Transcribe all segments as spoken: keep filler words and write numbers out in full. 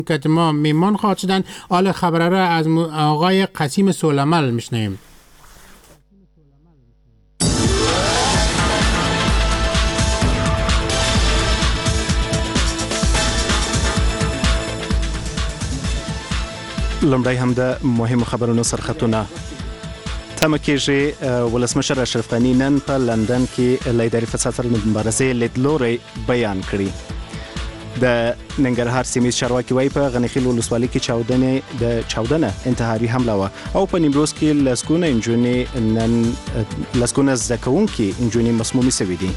که ما میمان خواهد شدن. حال خبره را از آقای قسیم سولمل میشنیم. لمړی هم د مهمو خبرونو سرخطونه. تمه کېږي ولسمشر اشرف غني نن په لندن کې له اداري فساد سره د مبارزې لیدلوری بیان کړي. د ننګرهار سیمې چارواکي وایي په غنیخیل ولسوالۍ کې چاودنې د چاودنه انتحاري حمله وه او په نیمروز کې لسګونه نجونې نن لسګونه زده کوونکي نجونې مسمومې شوي دي.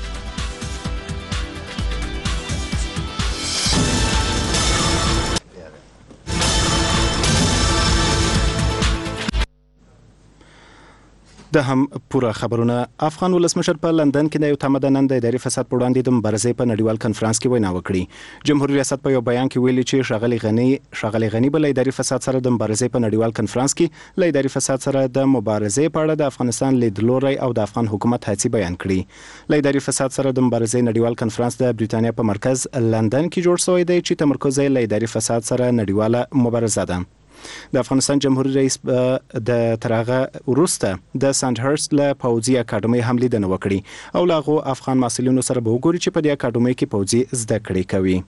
د هم پوره خبرونه. افغان ولسمشر په لندن کې د یو تمه د نن د اداري فساد پر وړاندې د مبارزې په نړیوال کنفرانس کې وینا وکړي. جمهوریت ریاست په یو بیان کې ویلي چې ښاغلي غني ښاغلي غني بل اداري فساد سره د مبارزې په نړیوال کنفرانس کې له اداري فساد سره د مبارزې په اړه د افغانستان لیدلوری او د افغان حکومت هڅې بیان کړي. له اداري فساد سره د مبارزې نړیوال کنفرانس د بریټانیا په مرکز لندن کې جوړ شوی دی چې تمرکز یې له اداري فساد سره نړیواله مبارزه ده. د افغانستان جمهوریت رئیس د ترغه وروسته د سانډهرست له پوځي اکاډمۍ هم لیدنه وکړي او له هغو افغان محصلینو سره به وګوري چې په دې اکاډمۍ کې پوځي زده کړې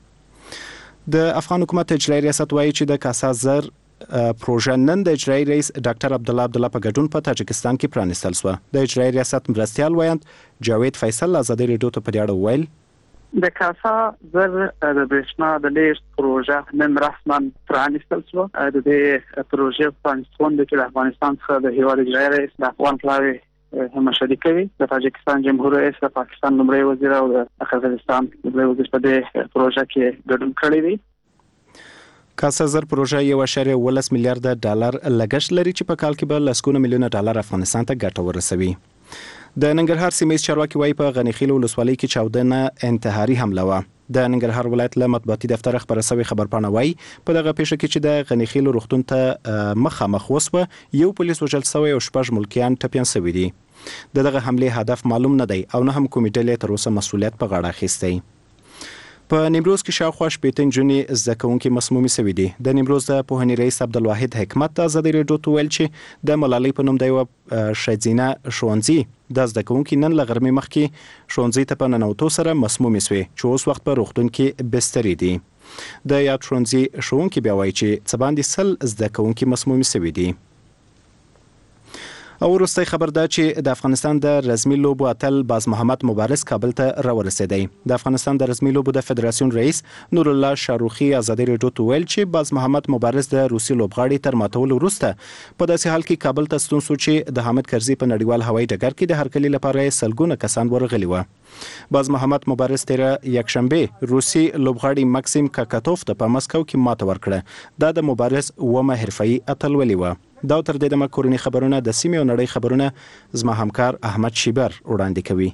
کوي. د افغان حکومت اجرایي ریاست وایي چې د کاسا زر پروژه نن د اجرایي رئیس ډاکټر عبدالله عبدالله په ګډون په تاجکستان کې پرانیستل شوه. د اجرایي ریاست مرستیال وایند جاوید فیصل آزادۍ رادیو ته په دې اړه ویل د کاسا زر د برېښنا د لیږد پروژه نن رسما پرانیستل شوه. د دې پروژې پرانیستون د افغانستان څخه د هیواد اجرایي رئیس د افغان پلاوی هم مشري کوي. د تاجکستان جمهوریت رئیس د پاکستان لومړی وزیر او د قزاقستان لومړی وزیر په دې پروژه کې ګډون کړی دی. کاسا زر پروژه یو اشاریه ولس میلیارډ ډالر لګښت لري چې په کال کې به لسګونه میلیونه ډالر افغانستان ته ګټه ورسوي. د ننګرهار سیمې چارواکي وایي په غنیخیل ولسوالۍ کې چاودنه انتحاري حمله وه. د ننګرهار ولایت له مطبوعاتي دفتر خبره شوې خبرپاڼه وایي په دغه پیښه کې چې د غنیخیل روغتون ته مخامخ وسوه یو پولیس وژل شوی او شپږ ملکیان ټپیان شوي دي. د دغه حملې هدف معلوم نه دی او نه هم کومې ډلې تر اوسه مسؤلیت په غاړه اخیستی. په نیمروز کې شاوخوا شپېته نجونې زده کوونکي مسمومې شوي دي. د نیمروز د پوهنې رئیس عبدالواحد حکمت آزادۍ رادیو ته ویل چې د ملالۍ په نوم د یوه ښځینه ښوونځي د زده کوونکي نن له غرمې مخکې ښوونځي ته په ننوتو سره مسمومې شوې چې اوس وخت په روغتون کې بسترې دي. د یاد ښوونځي ښوونکي بیا وایي چې څه باندې سل زده کوونکي مسمومې شوي دي. او وروستی خبر دا چې د افغانستان د رزمي لوبو اتل باز محمد مبارز کابل ته راورسېدی. د افغانستان د رزمي لوبو د فدراسیون رئیس نور الله شاروخي آزادۍ رادیو ته ویل چې باز محمد مبارز د روسي لوبغاړي تر ماتولو وروسته په داسې حال کې کابل ته ستون شو چې د حامد کرزي په نړیوال هوایي ډګر کې د هرکلي لپاره سلګونه کسان ورغلي وو. باز محمد مبارز تیره یکشنبه روسي لوبغاړي ماکسیم کاکاتوف ته په مسکو کې ماته ورکړه. دا د مبارز اومه حرفه‌ایي اتلولي وه. دا تر دې دمه کورني خبرونه د سیمې او نړۍ خبرونه زما همکار احمد شیبر وړاندې کوي.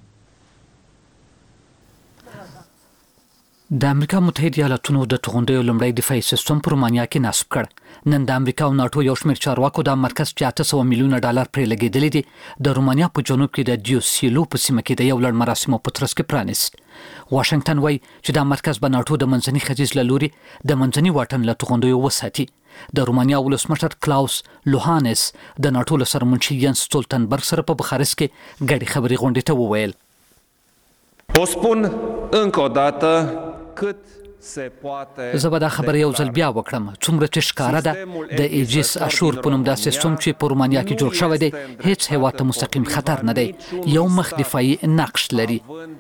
د امریکا متحده ایالاتونو د توغندیو لومړی دفاعي سیستم په رومانیا کې نصب کړ. نن د امریکا او ناتو یو شمېر چارواکو د مرکز چې اته سوه میلیونه ډالر پرې لګېدلي دي د رومانیا په جنوب کې د ډیوسیلو په سیمه کې د یو لړ مراسمو په ترڅ کې پرانیست. واشنگټن وایي چې دا مرکز به ناتو د منځني ختیځ له لوري د منځني واټن له توغندیو وساتي. د رومانیا ولسمشر کلاوس لوهانس د ناتو له سرمنشي ینس ستولتنبرګ سره په بخارست کې ګډې خبرې غونډې ته وویل. O spun încă o dată cât se poate. زه به دا خبره یو ځل بیا وکړم څومره چې ښکاره ده د ایجیس اشور په نوم دا سیستم چې په رومانیا کې جوړ شوی دی هیڅ هیواد ته مستقیم خطر نه دی. یو مخ دفاعي نقش لري.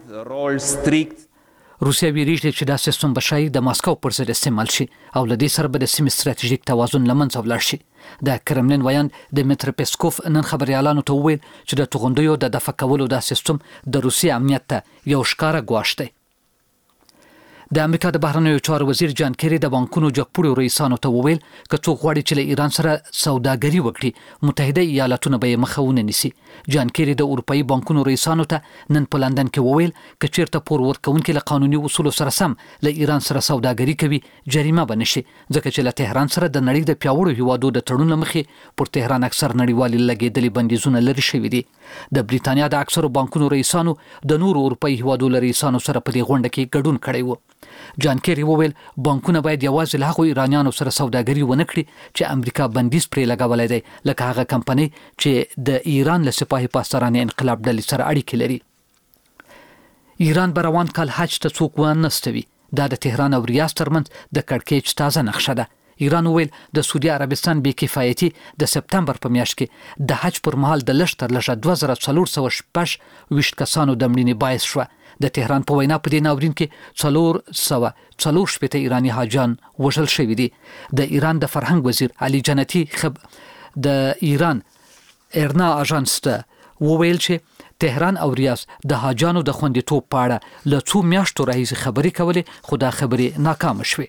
روسیا ویریږي چې دا سیستم به شاید د ماسکو پر ضد استعمال شي او له دې سره به د سیمې ستراتیژیک توازن له منځه ولاړ شي. د کرملین ویاند دمیتر پیسکوف نن خبريالانو ته وویل چې د توغندیو د دفع کولو دا سیستم د روسیې امنیت ته یو ښکاره ګواښ دی. د امریکا د بهرنیو چارو وزیر جان کیری د بانکونو جګپوړو رئیسانو ته وویل که څوک غواړي چې له ایران سره سوداګري وکړي متحده ایالاتونه به یې مخه ونه نیسي. جان کیری د اروپایي بانکونو رئیسانو ته نن په لندن کې وویل که چیرته پور ورکوونکي له قانوني اصولو سره سم له ایران سره سوداګري کوي جریمه به نشي ځکه چې له تهران سره د نړۍ د پیاوړو هیوادو د تړون له مخې پر تهران اکثر نړیوالې لګېدلې بندیزونه لرې شوي دي. د بریتانیا د اکثرو بانکونو رئیسانو د نورو اروپایي هیوادو له رئیسانو سره په دې غونډه کې ګډون کړی و. جان کیری وویل بانکونه باید یوازې له هغو ایرانیانو سره سوداګري ونه کړي چې امریکا بندیز پرې لګولی دی لکه هغه کمپنۍ چې د ایران له سپاهي پاسدارانو انقلاب ډلې سره اړیکې لري. ایران به روان کال حج ته څوک ونستوي. دا د تهران او ریاض ترمنځ د کړکېچ تازه نقشه ده. ایران ویل د سعودي عربستان بې کفایتي د سپتمبر په میاشت کې د حج پر مهال د لږ تر لږه دوه زره څلور سوه شپږ ویشت کسانو د مړینې باعث شوه. د تهران په وینا په دې ناورین کې څلور سوه څلور شپېته ایراني حاجیان وژل شوي دي. د ایران د فرهنګ وزیر علي جنتی خب د ایران ایرنا اژانس ته وویل چې تهران او ریاض د حاجیانو د خوندیتوب په اړه له څو میاشتو راهیسې خبرې کولې خو دا خبرې ناکامه شوې.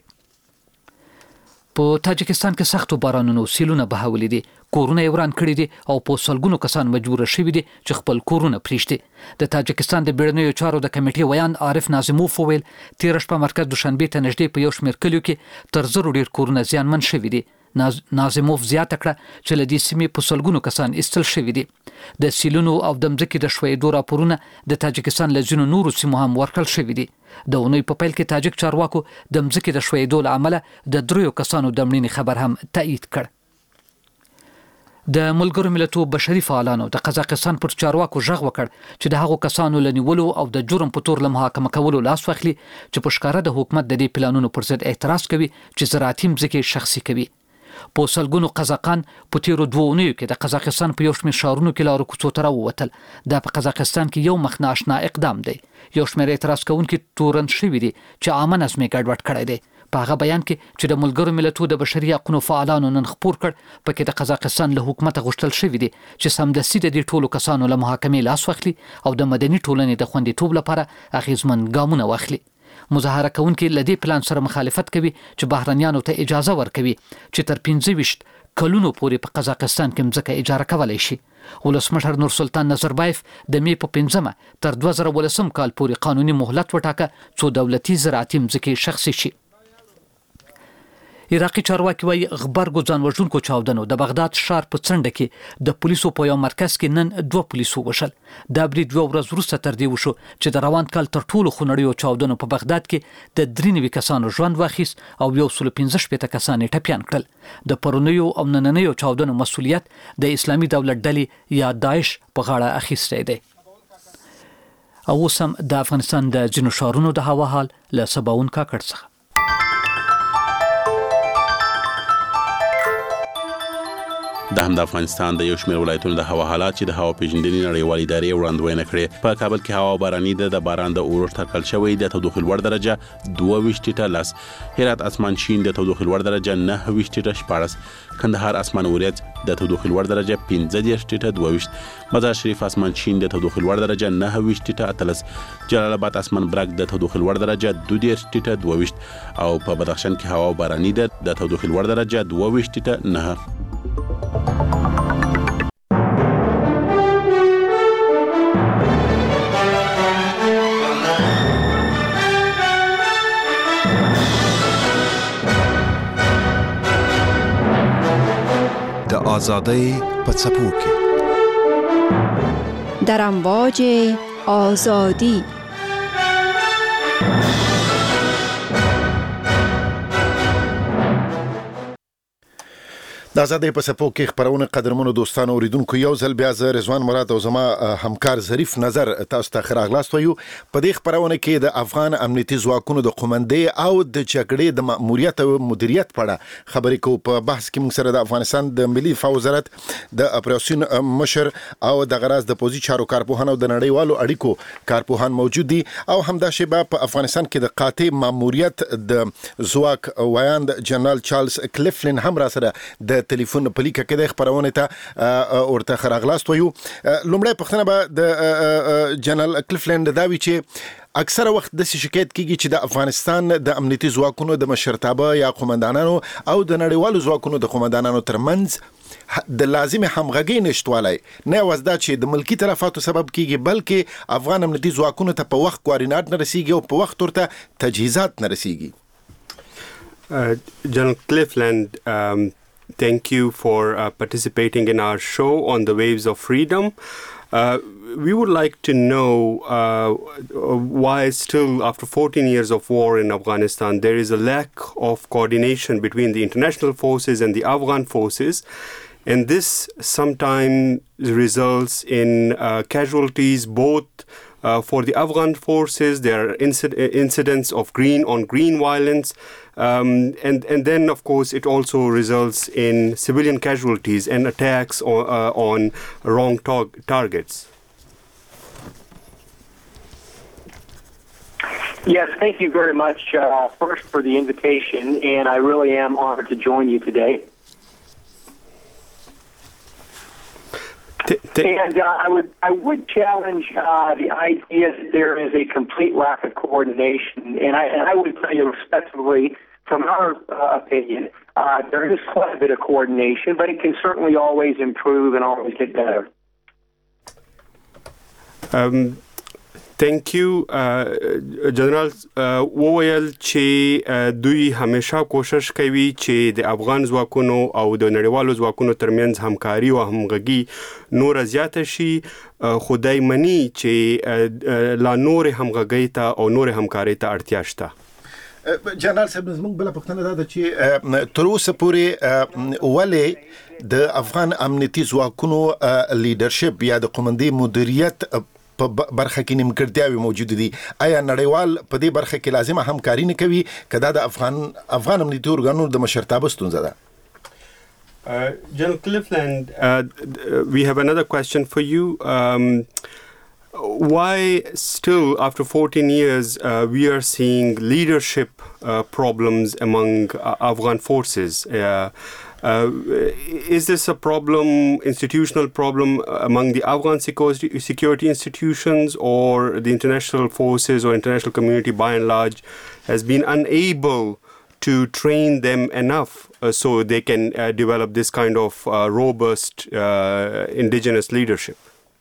په تاجکستان کې سختو بارانونو سیلونه بهولي دي. کورونه یې وران کړي دي او په سلګونو کسان مجبور شوي دي چې خپل کورونه پریږدي. د تاجکستان د بیړنیو چارو د کمیټې ویان عارف ناظموف وویل تېره شپه مرکز دوشنبې ته نږدې په یو شمېر کلیو کې تر زرو ډېر کورونه زیانمن شوي دي. ناز... ناظموف زیاته کړه چې له دې سیمې په سلګونو کسان ایستل شوي دي. د سیلونو او د مځکې د ښویېدو راپورونه د تاجکستان له ځینو نورو سیمو هم ورکړل شوي دي. د اونۍ په پیل کې تاجک چارواکو د مځکې د ښویېدو له امله د دریو کسانو د مړینې خبر هم تایید کړ. د ملګرو ملتونو بشري فعالانو د قزاقستان پر چارواکو غږ وکړ چې د هغو کسانو له نیولو او د جرم په تور له محاکمه کولو لاس واخلي چې په ښکاره د حکومت د دې پلانونو پر ضد اعتراض کوي چې زراعتي مځکې شخصي کوي. په سلګونو قزاقان په تیرو دوه اونیو کې د قزاقستان په یو شمېر ښارونو کې لارو کوڅو ته راووتل. دا په قزاقستان کې یو مخ نه اشنا اقدام دی. یو شمېر اعتراض کوونکي تورن شوي دي چې عامه نظم یې ګډوډ کړی دی. په هغه بیان کې چې د ملګرو ملتونو د بشري حقوقو فعالانو نن خپور کړ پکې د قزاقستان له حکومت غوښتل شوي دي چې سمدستي د دې ټولو کسانو له محاکمې لاس واخلي او د مدني ټولنې د خوندیتوب لپاره اغیزمن ګامونه واخلي. مظاهره کوونکي له دې پلان سره مخالفت کوي چې بهرنیانو ته اجازه ورکوي چې تر پنځه ویشت کلونو پورې په قزاقستان کې مځکه اجاره کولی شي. ولسمشر نور سلطان نظربایف د می په پنځمه تر دوه زره ولسم کال پورې قانوني مهلت وټاکه څو دولتي زراعتي مځکې شخصي شي. عراقي چارواکي وايي غبرګو ځان وژونکو چاودنو د بغداد ښار په څنډه کې د پولیسو په یو مرکز کې نن دوه پولیسو وشل. دا برید یو ورځ وروسته تر دې وشو چې د روان کال تر ټولو خونړیو چاودنو په بغداد کې د درې نوي کسانو ژوند واخیست او یو سل پنځه شپېته کسان یې ټپیان کړل. د پرونیو او نننیو چاودنو مسؤلیت د اسلامي دولت ډلې یا داعش په غاړه اخیستی دی. او اوس هم د افغانستان د ځینو ښارونو د هوا حال له سباوون کاکړ څخه. د هم د افغانستان د یو شمېر ولایتونو د هوا حالات چې د هوا پیژندنې نړیوالې ادارې وړاندوینه کړې. په کابل کې هوا باراني ده. د باران د اورښت ټاکل شوی د تودوخې لوړ درجه دوه ویشت ټیټه لس. هرات اسمان شین د تودوخې لوړ درجه نهه ویشت ټیټه شپاړس. کندهار اسمان وریځ د تودوخې لوړ درجه پنځه دېرش ټیټه دوه ویشت. مزار شریف اسمان شین د تودوخې لوړ درجه نهه ویشت ټیټه اتلس. جلال آباد اسمان برګ د تودوخې لوړ درجه دوه دېرش ټیټه دوه ویشت. او په بدخشان کې هوا باراني ده. د تودوخې لوړ درجه دوه ویشت ټیټه نهه. د آزادۍ په څپو کې در امواج آزادی د آزادۍ په څپو کې خپرونه قدرمنو دوستانو اوریدونکو یو ځل بیا زه رضوان مراد او زما همکار ظریف نظر تاسو ته ښه راغلاست وایو. په دې خپرونه کې د افغان امنیتي ځواکونو د قومندې او د جګړې د ماموریت او مدیریت په اړه خبرې کوو. په بحث کې موږ سره د افغانستان د ملي دفاع وزارت د اپریشن مشر او د غراز د پوزي چارو کارپوهان او د نړیوالو اړیکو کارپوهان موجود دي او همداشبه په افغانستان کې د قاطع ماموریت د ځواک وایاند جنرال چارلز کلیفلین هم را سره د ټلیفون په لیکه کې د خبرونه ته ورته خراغلاست وایو. لومړی پښتنه به د جنرال کلیفلین دا وی چې اکثره وخت د شکایت کیږي چې د افغانستان د امنیتي ځواکونو د مشرتابه یا قومندانانو او د نړیوالو ځواکونو د قومندانانو ترمنځ د لازم همغږي نشټوالی نه وزدا چې د ملکی تلفاتو سبب کیږي بلکې افغان امنیتي ځواکونو ته په وخت کوارډینات نه رسیږي او په وخت ورته تجهیزات نه رسیږي. General Cliffland, um, thank you for uh, participating in our show on the Waves of Freedom. Uh, we would like to know uh, why still, after fourteen years of war in Afghanistan, there is a lack of coordination between the international forces and the Afghan forces. And this sometimes results in uh, casualties both uh, for the Afghan forces. There are inc- incidents of green on green violence. Um, and, and then, of course, it also results in civilian casualties and attacks on, uh, on wrong tar- targets. Yes, thank you very much uh, first for the invitation, and I really am honored to join you today. And uh, I would I would challenge uh, the idea that there is a complete lack of coordination, and I and I would tell you respectfully, from our uh, opinion, uh, there is quite a bit of coordination, but it can certainly always improve and always get better. Um, thank you, uh, General. وویل چې دوی همیشه کوشش کوي چې د افغان ځواکونو او د نړیوالو ځواکونو ترمنځ همکاري او همغږي نور زیاته شي، خدای مني چې لا نور همغږي ته او نور همکاري ته اړتیا شته. جنرال صاحب زموږ بل پوښتنه دا ده چې تر اوسه پورې ولې د افغان امنیتي ځواکونو لیډرشپ یا د قومندې مدیریت په برخه کې نیمګړتیاوې موجود دي؟ آیا نړیوال په دې برخه کې لازمه همکاري نه کوي که دا د افغان افغان امنیتي ارګانونو د مشرتابه ستونزه ده؟ Uh, General Cliffland, uh, we have another question for you. Um, why still, after fourteen years, uh, we are seeing leadership uh, problems among uh, Afghan forces? Uh, uh, is this a problem, institutional problem among the Afghan security, security institutions, or the international forces or international community by and large has been unable to train them enough uh, so they can uh, develop this kind of uh, robust uh, indigenous leadership?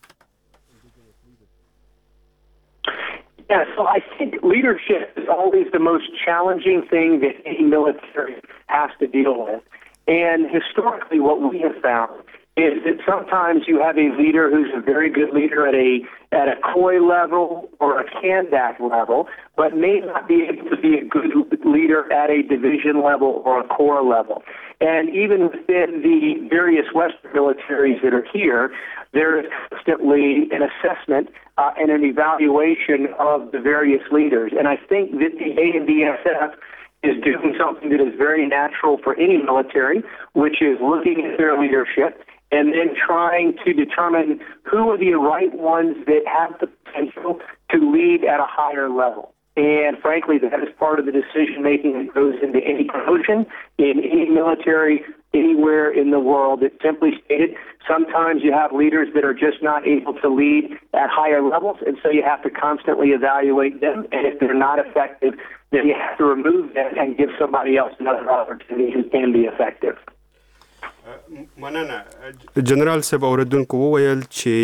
Yeah, so I think leadership is always the most challenging thing that any military has to deal with. And historically, what we have found is that sometimes you have a leader who's a very good leader at a at a C O I level or a CANDAC level, but may not be able to be a good leader at a division level or a corps level. And even within the various Western militaries that are here, there is constantly an assessment uh, and an evaluation of the various leaders. And I think that the A N D S F is doing something that is very natural for any military, which is looking at their leadership and then trying to determine who are the right ones that have the potential to lead at a higher level. And frankly, that is part of the decision-making that goes into any promotion in any military anywhere in the world. It's simply stated, sometimes you have leaders that are just not able to lead at higher levels, and so you have to constantly evaluate them. And if they're not effective, then you have to remove them and give somebody else another opportunity who can be effective. مننه. جنرال صاحب اوریدونکو وویل چې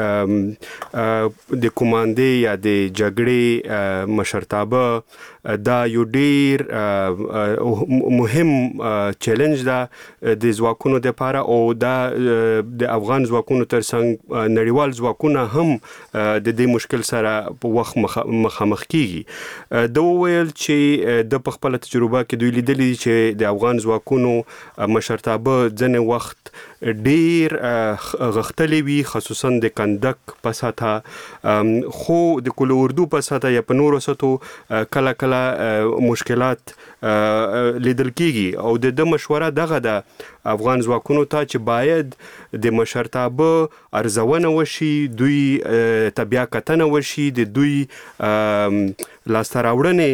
د کمانډې یا د جګړې مشرتابه دا یو ډیر مهم چیلنج ده د ځواکونو لپاره او دا د افغان ځواکونو ترڅنګ نړیوال ځواکونه هم د دې مشکل سره په وخت مخامخ کیږي. دا وویل چې د خپل تجربه کې دوی لیدلي چې د افغان ځواکونو مشرتابه ځنه وخت ډیر غختلې وي، خصوصا د کندک په ساته، خو د کل اردو په ساته یا په نورو ساتو کله کله مشکلات لیدل کیږي او د د مشوره دغه د افغان ځواکونو ته چې باید د مشرتابه ارزونه وشي، دوی تبیا کتنه وشي، د دوی لاسته راوړنې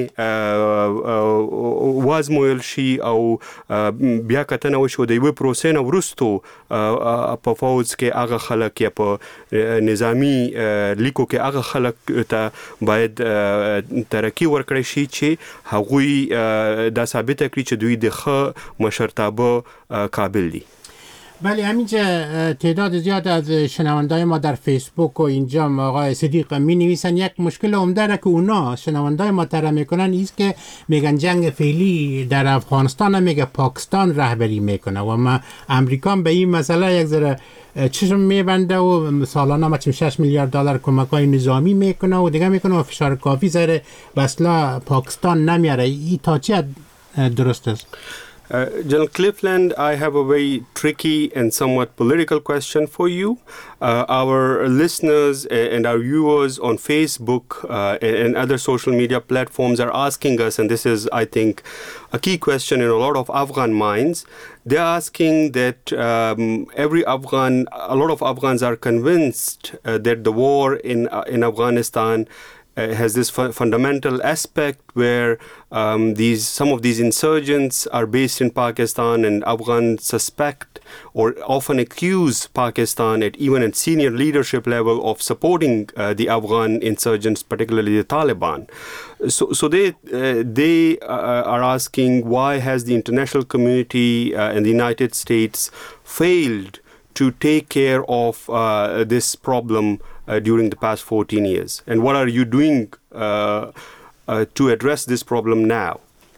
وازمویل شي او بیا کتنه وشي د یوې پروسې نه وروستو په فوج کې هغه خلک یا په نظامی لیکو کې هغه خلک ته باید ترقی ورکړي شي چې هغوی دا ثابت کړي چې دوی د ښه مشرتابه قابل دي. بله همینجا تعداد زیاد از شنوندای ما در فیسبوک و اینجا آقای صدیق می نویسن یک مشکل عمده را که اونا شنوندای ما طرح میکنن ایست که میگن جنگ فعلی در افغانستان میگه پاکستان رهبری میکنه و ما امریکا به این مسئله یک ذره چشم میبنده و سالانه ما شش میلیارد دلار کمک‌های نظامی میکنه و دیگه میکنه و فشار کافی زره بسلا پاکستان نمیاره. این تا چه درست است؟ Uh, General Cleveland, I have a very tricky and somewhat political question for you. Uh, our listeners and our viewers on Facebook uh, and other social media platforms are asking us, and this is, I think, a key question in a lot of Afghan minds. They're asking that um, every Afghan, a lot of Afghans are convinced uh, that the war in uh, in Afghanistan Uh, has this fu- fundamental aspect where um, these some of these insurgents are based in Pakistan, and Afghans suspect or often accuse Pakistan at even at senior leadership level of supporting uh, the Afghan insurgents, particularly the Taliban. So, so they uh, they uh, are asking, why has the international community uh, and the United States failed to take care of uh, this problem Uh, during the past fourteen years? And what are you doing uh, uh, to address this problem now?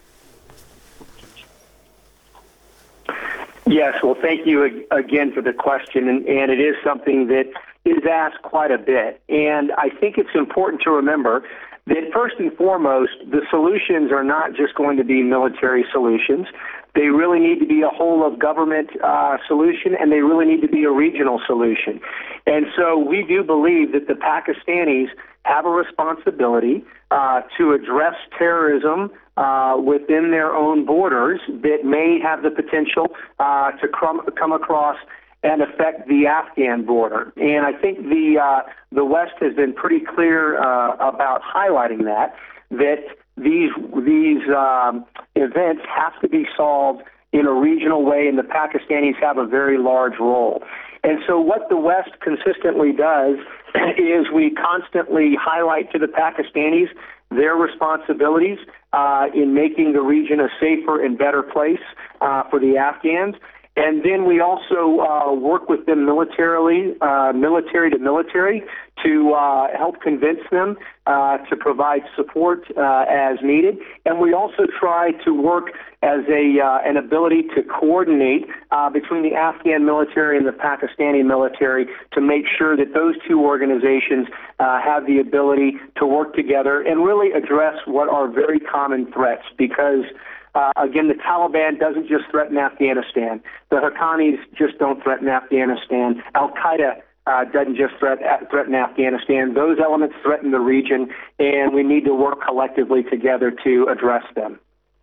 Yes, well, thank you again for the question, and, and it is something that is asked quite a bit. And I think it's important to remember that first and foremost, the solutions are not just going to be military solutions. They really need to be a whole of government uh, solution, and they really need to be a regional solution. And so we do believe that the Pakistanis have a responsibility uh, to address terrorism uh, within their own borders that may have the potential uh, to come, come across and affect the Afghan border. And I think the uh, the West has been pretty clear uh, about highlighting that, that these these um, events have to be solved in a regional way, and the Pakistanis have a very large role. And so what the West consistently does is we constantly highlight to the Pakistanis their responsibilities uh, in making the region a safer and better place uh, for the Afghans. And then we also uh, work with them militarily, uh, military to military, to uh, help convince them uh, to provide support uh, as needed. And we also try to work as a uh, an ability to coordinate uh, between the Afghan military and the Pakistani military to make sure that those two organizations uh, have the ability to work together and really address what are very common threats, because Uh, again, the Taliban doesn't just threaten Afghanistan. The Haqqanis just don't threaten Afghanistan. Al-Qaeda uh, doesn't just threat, threaten Afghanistan. Those elements threaten the region, and we need to work collectively together to address them.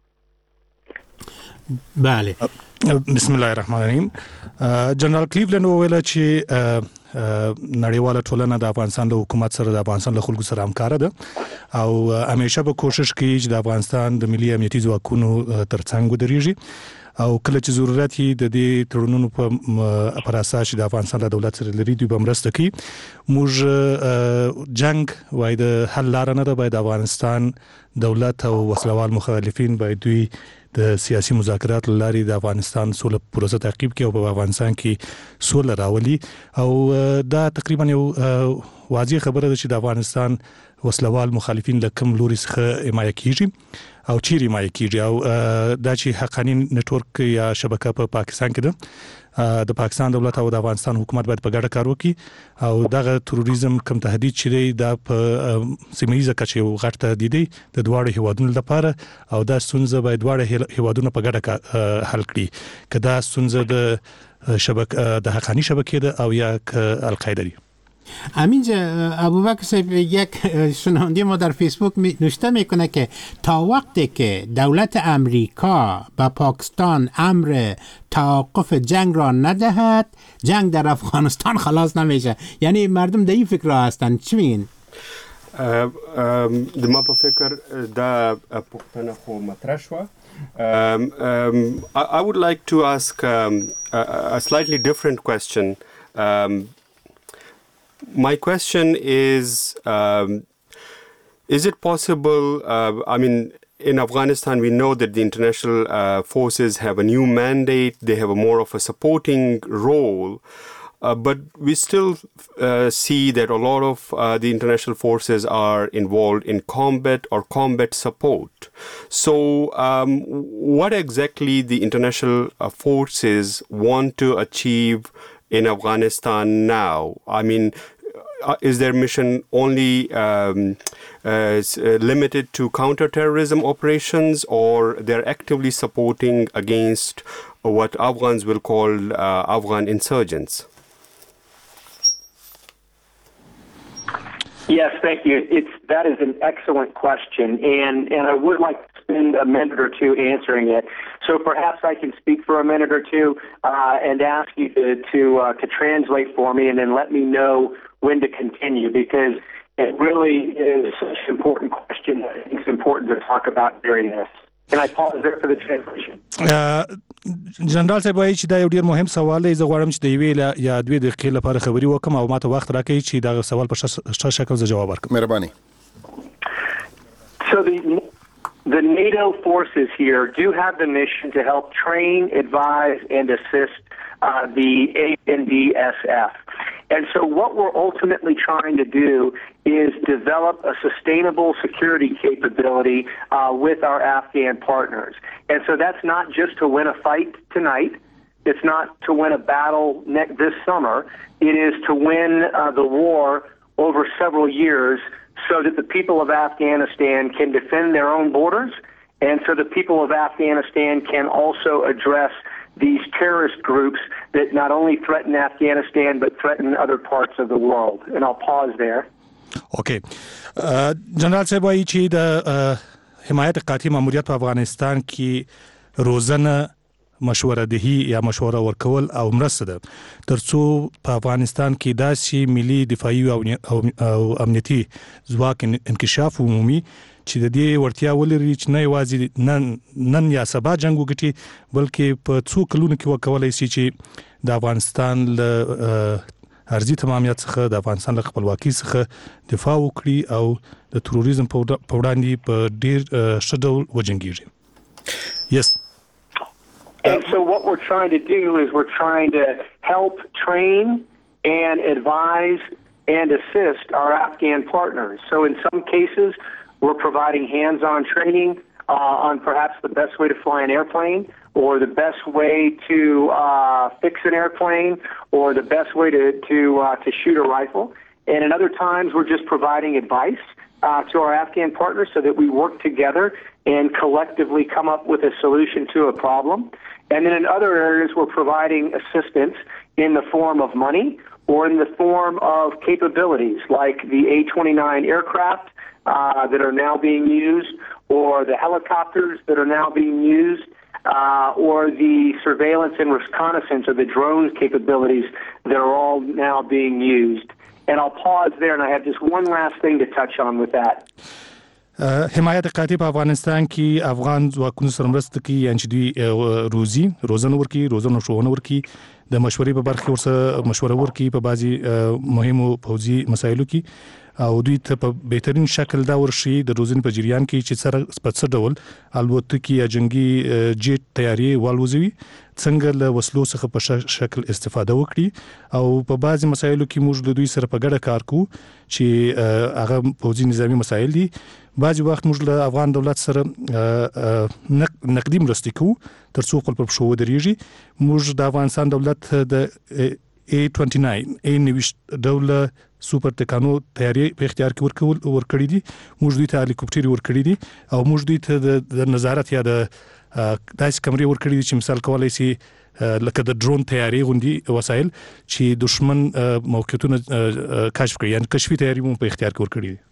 بله. بسم الله الرحمن الرحیم. جنرال کلیولند وویل چې نړیواله ټولنه د افغانستان د حکومت سره د افغانستان له خلکو سره همکاره ده او همیشه به کوشش کوي چې د افغانستان د ملي امنیتي ځواکونو ترڅنګ ودرېږي او کله چې ضرورت یې د دې تړونونو په پر اساس د افغانستان د دولت سره لري دوی به مرسته کوي. موږ جنگ وای د حل لار نه ده، باید افغانستان دولت او وسلوال مخالفین باید دوی د سیاسي مذاکرات لاري د افغانستان سوله پروسه تعقیب کوي او په افغانستان کې سوله راولي. او دا تقریبا یو واضح خبره ده چې د افغانستان وسلوال مخالفین له کوم لوري څخه حمایه کیږي او چیرې حمایه کیږي او دا چې حقانی نتورک یا شبکه په پاکستان کې ده، د پاکستان دولت او د افغانستان حکومت باید په ګډه کار وکړي او دغه تروریزم کوم تهدید چې دی دا په سیمه‌ایزه کچه یو غټ تهدید دی د دواړو هیوادونو لپاره او دا ستونزه باید دواړه هیوادونو په ګډه حل کړي، که دا ستونزه د شبکه د حقانی شبکې ده او یا القاعده دی. همینجا ابوبکر صاحب یک شنونده ما در فیسبوک نوشته میکنه که تا وقتی که دولت امریکا به پاکستان امر توقف جنگ را ندهد جنگ در افغانستان خلاص نمیشه. یعنی مردم در این فکر را هستن، چی میگین؟ د ما په فکر دا پوښتنه خو مطرح شوه. Um, um, I, I would like to ask um, a, a slightly different question. Um, My question is, um, is it possible, uh, I mean, in Afghanistan, we know that the international uh, forces have a new mandate. They have a more of a supporting role. Uh, but we still uh, see that a lot of uh, the international forces are involved in combat or combat support. So um, what exactly the international uh, forces want to achieve in Afghanistan now? I mean, uh, is their mission only um, uh, limited to counterterrorism operations, or they're actively supporting against what Afghans will call uh, Afghan insurgents? Yes, thank you. It's that is an excellent question, and, and I would like to spend a minute or two answering it. So perhaps I can speak for a minute or two uh, and ask you to to, uh, to translate for me, and then let me know when to continue, because it really is such an important question that I think it's important to talk about during this. Can I pause there for the translation? جنرال صاحب وايي چې دا یو ډیر مهم سوال دی. زه غواړم چې د یوې یا دوې دقیقې لپاره خبري وکم او ماته وخت راکړئ چې دا سوال په ښه شکل زه جواب ورکړم. مهرباني. So the the NATO forces here do have the mission to help train, advise, and assist uh, the A N D S F. And so what we're ultimately trying to do is develop a sustainable security capability uh, with our Afghan partners. And so that's not just to win a fight tonight. It's not to win a battle ne- this summer. It is to win uh, the war over several years so that the people of Afghanistan can defend their own borders, and so the people of Afghanistan can also address these terrorist groups that not only threaten Afghanistan but threaten other parts of the world. And I'll pause there. Okay. Uh, جنرال صاحب وايي چې د حمایت قاطع ماموریت په افغانستان کې روزنه مشوره دهي یا مشوره ورکول او مرسته ده ترڅو په افغانستان کې داسې ملي دفاعي او امنیتي ځواک انکشاف عمومي چې د دې ورتیا ولري چې نه یوازې نن نن یا سبا جنگ وګټي بلکې په څو کلونو کې وکولای شي چې د افغانستان له ارزي تمامیت څخه د افغانستان له خپلواکۍ څخه دفاع وکړي او د تروریزم په وړاندې په ډیر ښه ډول وجنګیږي. Yes. And so what we're trying to do is we're trying to help train and advise and assist our Afghan partners. So in some cases, we're providing hands-on training uh, on perhaps the best way to fly an airplane, or the best way to uh, fix an airplane, or the best way to to, uh, to shoot a rifle. And in other times, we're just providing advice uh, to our Afghan partners so that we work together and collectively come up with a solution to a problem. And then in other areas, we're providing assistance in the form of money or in the form of capabilities, like the A twenty-nine aircraft uh, that are now being used, or the helicopters that are now being used, uh, or the surveillance and reconnaissance or the drone capabilities that are all now being used. And I'll pause there, and I have just one last thing to touch on with that. حمایت قاطع په افغانستان کې افغان ځواکونو سره مرسته کوي یعنې چې دوی روزي روزنه ورکي روزنه ښوونه ورکي د مشورې په برخه ورسره مشوره ورکي په بعضي مهمو پوځي مسایلو کې او دوی ته په بهترین شکل دا ورشي د روزنې په جریان کې چې سره په څه ډول الوتکې یا جنگي جیټ تیاری والوزوي څنګه له وسلو څخه په شکل استفاده وکړي او په بعضي مسایلو کې موږ د دوی سره په ګډه کار کوو چې هغه پوځي نظامی مسایل دي. بعضي وخت موږ له افغان دولت سره نقدي مرستې کوو ترڅو خپل پر شو ودرېږي. موږ د افغانستان دولت د A twenty-nine A نویشت ډول سوپر ټکانو تیاری په اختیار کې ورکول ورکړي دي. موږ دوی ته هلیکوپټر ورکړي دي او موږ دوی ته د نظارت یا د داسې کمرې ورکړي دي چې مثال کولای شي لکه د ډرون تیاری غوندي وسایل چې دشمن موقعیتونه کشف کړي یعنی کشفي تیاری مو په اختیار کې ورکړي دي.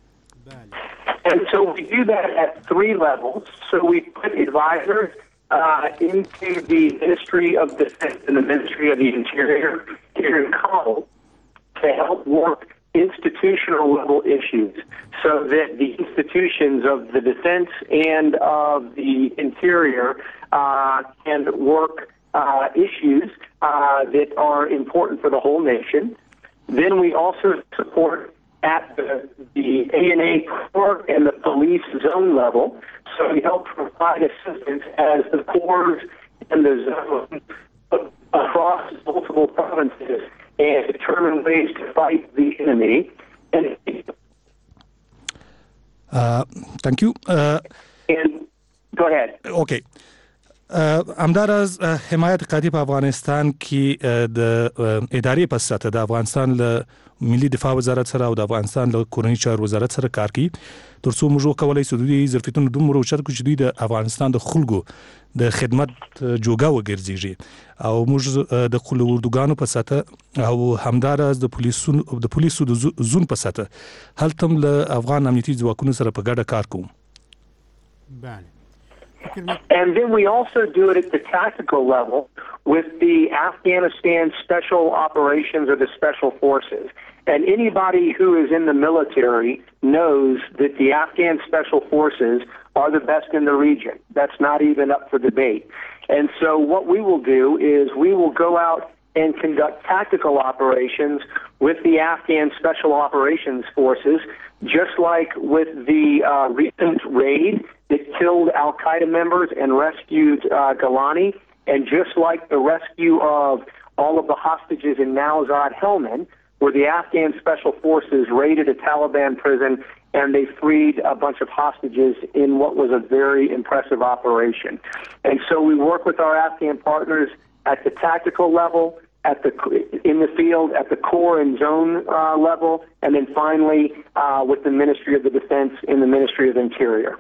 And so we do that at three levels. So we put advisors uh, into the Ministry of Defense and the Ministry of the Interior here in Kabul to help work institutional level issues so that the institutions of the defense and of the interior uh, can work uh, issues uh, that are important for the whole nation. Then we also support at the, the A N A Corps and the police zone level. So we help provide assistance as the corps and the zone across multiple provinces and determine ways to fight the enemy. And uh, thank you. Uh, and go ahead. Okay. همداراز حمایت قاطع په افغانستان کې د ادارې په سطح د افغانستان له ملي دفاع وزارت سره او د افغانستان له کورنۍ چارو وزارت سره کار کوي ترڅو موږ کولای شو د ظرفیتونو دومره اوچت کړو چې دوی د افغانستان د خلکو د خدمت جوګه وګرځي او موږ د خلکو اردوګانو په سطح او همداراز د پولیسو د پولیسو د زون په سطح هلته له افغان امنیتي ځواکونو سره په ګډه کار کوو. بله. And then we also do it at the tactical level with the Afghanistan Special Operations or the Special Forces. And anybody who is in the military knows that the Afghan Special Forces are the best in the region. That's not even up for debate. And so what we will do is we will go out and conduct tactical operations with the Afghan Special Operations Forces, just like with the uh, recent raid that killed Al-Qaeda members and rescued uh, Galani, and just like the rescue of all of the hostages in Nowzad Helmand, where the Afghan Special Forces raided a Taliban prison and they freed a bunch of hostages in what was a very impressive operation. And so we work with our Afghan partners at the tactical level, at the in the field, at the core and zone uh, level, and then finally uh, with the Ministry of the Defense and the Ministry of Interior.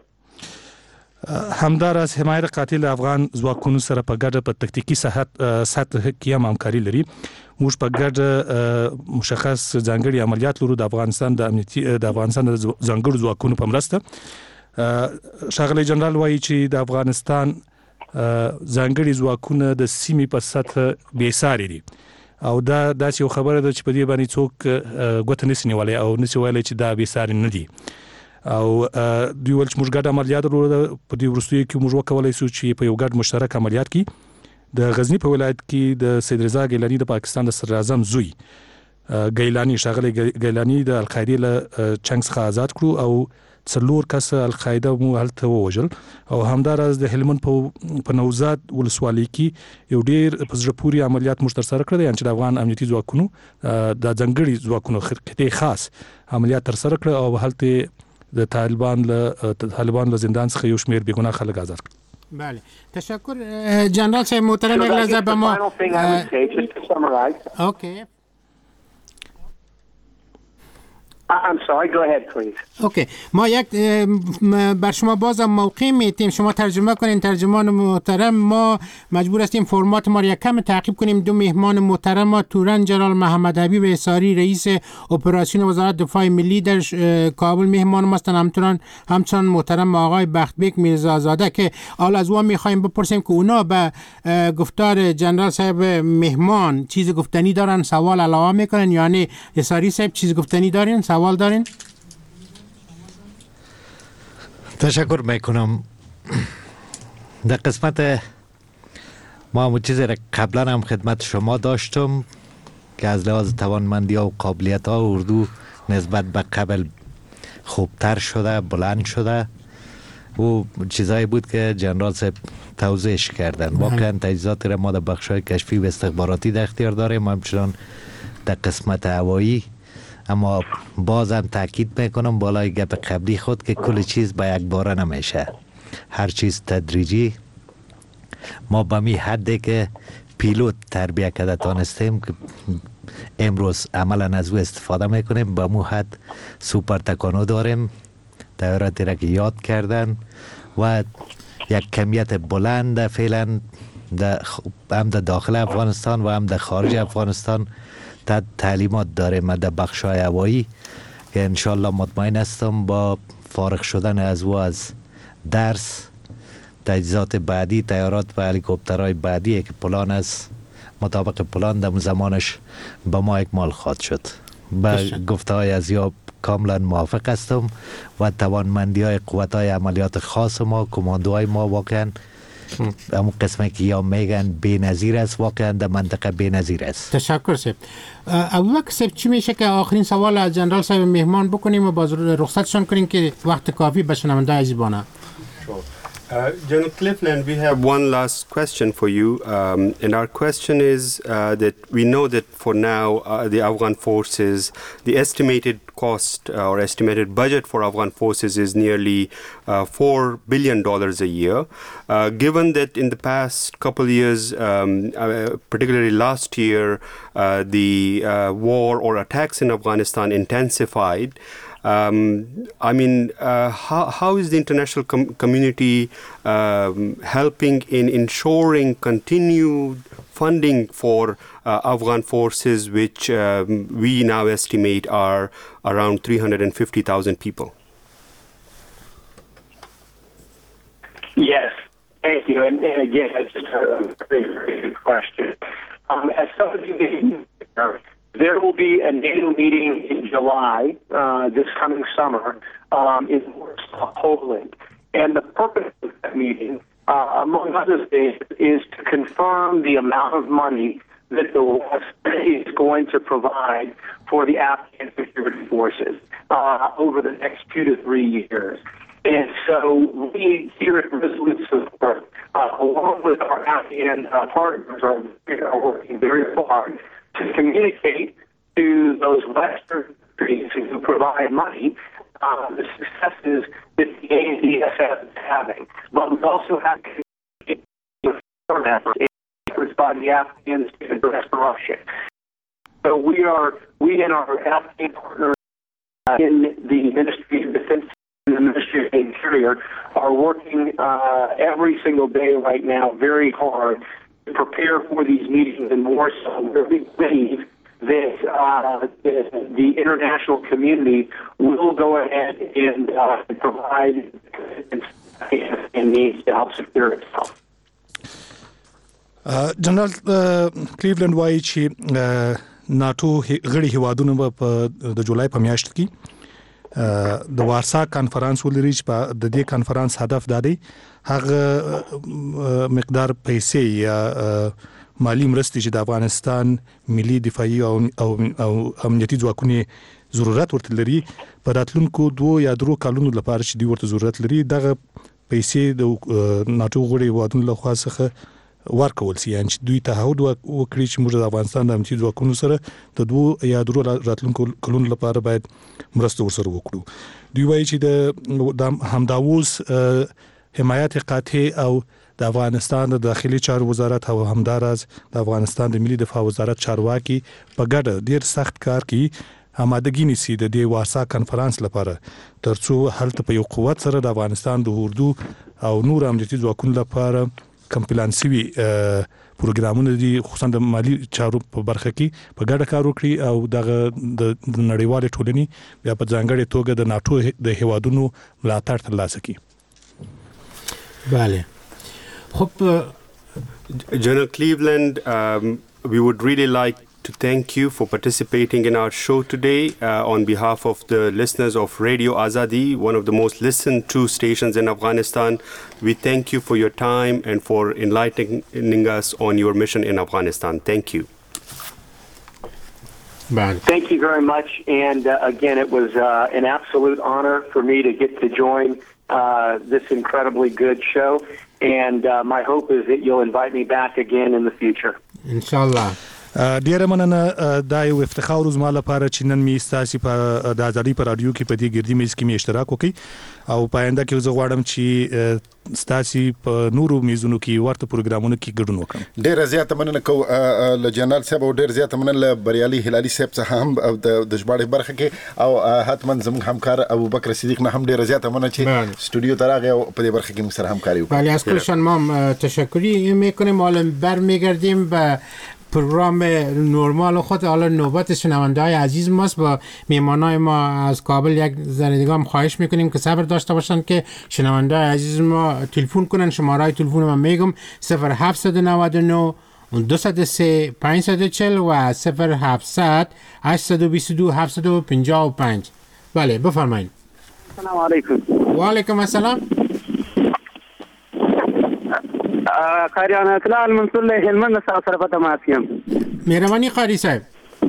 همداراز حمایت قاتل افغان ځواکونو سره په ګډه په تکتیکی سطح کې هم همکاري لري. موږ په ګډه مشخص ځانګړي عملیات لرو د افغانستان د امنیتي د افغانستان د ځانګړو ځواکونو په مرسته. ښاغلی جنرال وایي چې د افغانستان ځانګړي ځواکونه د سیمې په سطح بې ساري دي او دا داسې یو خبره ده چې په دې باندې څوک ګوته نشي نیولی او نشي ویلی چې دا بې ساري نه دي او دوی ول چې موږ ګډ عملیات لرو په دې وروستیو کې موږ وکولای شو چې په یو ګډ مشترک عملیات کې د غزنی په ولایت کې د سید رضا ګیلانی د پاکستان د صدر اعظم زوی ګیلانی ښاغلی ګیلانی د القاعده له چنګ څخه آزاد کړو او څلور کس القاعده مو هلته ووژل او همداراز د هلمند په نوزاد ولسوالۍ کې یو ډیر په زړه پورې عملیات موږ ترسره کړی یعنې چې د افغان امنیتي ځواکونو د ځانګړي ځواکونو خطې خاص عملیات ترسره کړ او هلته د طالبان له طالبان له زندان څخه یو شمېر بیګناه خلک آزاد کړل. بله تشکر جنرال صاحب محترم یک لحظه به ما اوکی I'm sorry, go ahead please. اوکی ما یک بر شما بازم موقع میتیم شما ترجمه کنین. ترجمان محترم ما مجبور هستیم فرمات ما را یک کم تعقیب کنیم. دو مهمان محترم ما تورن جنرال محمد حبیب احصاری رئیس اپراسیون وزارت دفاع ملی در کابل مهمان ما هستند، همچنان همچنان محترم آقای بختبک میرزازاده که حالا از او میخوایم بپرسیم که اونا به گفتار جنرال صاحب مهمان چیز گفتنی دارن، سوال علاوه میکنن، یعنی احصاری صاحب چیز گفتنی دارین، سوال دارین؟ تشکر میکنم. در قسمت ما همون چیزی را قبلا هم خدمت شما داشتم که از لحاظ توانمندی ها و قابلیت ها اردو نسبت به قبل خوبتر شده، بلند شده. و چیزایی بود که جنرال صاحب توضیحش کردن. واقعا تجهیزات را ما در بخش‌های کشفی و استخباراتی در اختیار داریم، همچنان در قسمت هوایی. اما بازم تاکید میکنم بالای گپ قبلی خود که کل چیز به یک باره نمیشه، هر چیز تدریجی. ما به می حدی که پیلوت تربیه کرده تانستیم که امروز عملا از او استفاده میکنیم، به مو حد سوپر تکانو داریم، طیاراتی را که یاد کردن و یک کمیت بلند فعلا هم در داخل افغانستان و هم در خارج افغانستان تا تعلیمات داریم در بخشای هوایی که انشالله مطمئن هستم با فارغ شدن از و از درس تجهیزات بعدی، طیارات و هلیکوپترهای بعدی که پلان است مطابق پلان در زمانش به ما اکمال خواهد شد. با گفته های از یا کاملا موافق هستم و توانمندی های قوت های عملیات خاص ما، کماندوهای ما واقعا همون قسمه که یا میگن بی‌نظیر است، واقعا در منطقه بی‌نظیر است. تشکر سید. ابوبکر صاحب چی میشه که آخرین سوال از جنرال صاحب مهمان بکنیم و باز رخصتشون کنیم که وقت کافی به شنونده عزیزانه. Uh, General Cleveland, we have one last question for you, um, and our question is uh, that we know that for now uh, the Afghan forces, the estimated cost uh, or estimated budget for Afghan forces is nearly uh, four billion dollars a year. Uh, given that in the past couple of years, um, uh, particularly last year, uh, the uh, war or attacks in Afghanistan intensified, Um, I mean, uh, how, how is the international com- community um, helping in ensuring continued funding for uh, Afghan forces, which um, we now estimate are around three hundred fifty thousand people? Yes, thank you. And, and again, that's just a very, very good question. Um, as some of you may know, there will be a NATO meeting in July, uh, this coming summer, um, in Warsaw, Poland. And the purpose of that meeting, uh, among other things, is to confirm the amount of money that the West is going to provide for the Afghan security forces uh, over the next two to three years. And so we here at Resolute Support, uh, along with our Afghan uh, partners, are, are working very hard to communicate to those Western countries who provide money uh, the successes that the A N D S is having. But we also have to communicate efforts by the Afghans to address corruption. So we are, we and our Afghan partners uh, in the Ministry of Defense and the Ministry of Interior are working uh, every single day right now very hard to prepare for these meetings in Warsaw, where we believe that uh, the, the international community will go ahead and uh, provide and needs to help secure itself. جنرال کلیولند وایي چې ناتو غړي هیوادونو په د جولای په میاشت کې د وارسا کانفرنس ولري چې د دې کانفرنس هدف دا دی هغه مقدار پیسې یا مالی مرستې چې د افغانستان ملي دفاعي او او امنیتي ځواکونو ضرورت ورته لري په راتلونکو دوه یا درو کلونو لپاره چې دوی ورته ضرورت لري دغه پیسې د ناتو غړي هیوادونو له خوا څخه ورکول سي ان چې دوی تعهد وکړي چې موږ د افغانستان د امنیتي ځواکونو سره د دوه یا درو راتلونکو کلونو لپاره باید مرسته ورسره وکړو. دوی وایي چې د همداوز حمایت قاطع او د افغانستان د داخلي چارو وزارت او همدارز د افغانستان د ملي دفاع وزارت چارواکي په ګډه ډیر سخت کار کوي آمادګي نیسي د دې وارسا کانفرنس لپاره ترڅو هلته په یو قوت سره د افغانستان د اردو او نور امنیتي ځواکونو لپاره کمپلان سوي پروګرامونه دي خصوصا د مالی چارو په برخه کې په ګډه کار وکړي او د نړیوال ټولنې بیا په ځانګړي توګه د ناتو د هیوادونو ملاتړ ترلاسه کړي. بله خب General Cleveland, um, we would really like to thank you for participating in our show today uh, on behalf of the listeners of Radio Azadi, one of the most listened to stations in Afghanistan. We thank you for your time and for enlightening us on your mission in Afghanistan. Thank you. Bad. Thank you very much. And uh, again, it was uh, an absolute honor for me to get to join uh, this incredibly good show. And uh, my hope is that you'll invite me back again in the future. Inshallah. ډیره مننه دا یو افتخار زما لپاره چې نن می ستاسو په د ازادي پر رادیو کې په دې ګردی میز کې می اشتراک وکړي او پاینده کې زه غواړم چې ستاسو په نورو میزونو کې ورته پروګرامونو کې ګډون وکړم. ډیره زیاته مننه کو ل جنرال صاحب او ډیره زیاته مننه ل بریالي هلالي صاحب څخه هم د ژباړې برخه کې او حتمن زموږ همکار ابوبکر صدیق نه هم ډیره زیاته مننه چې استودیو ته راغی او په دې برخه کې موږ سره همکاري وکړه. بله از کلشان ما تشکری میکنیم. حالا برمیگردیم به پروگرام نرمال خود. حالا نوبت شنونده‌های عزیز ماست. با میهمانای ما از کابل یک ذره دیگه هم خواهش میکنیم که صبر داشته باشن که شنونده‌های عزیز ما تلفن کنن. شماره تلفن ما میگم صفر هفت نه نه دو صفر سه پنج چهار صفر و صفر هفت هشت دو دو هفت پنج پنج. بله بفرمایید. سلام علیکم. و علیکم السلام. قاری انطلاع المنصور له هلمند سره سره په تماس یم. مهرباني قاری صاحب.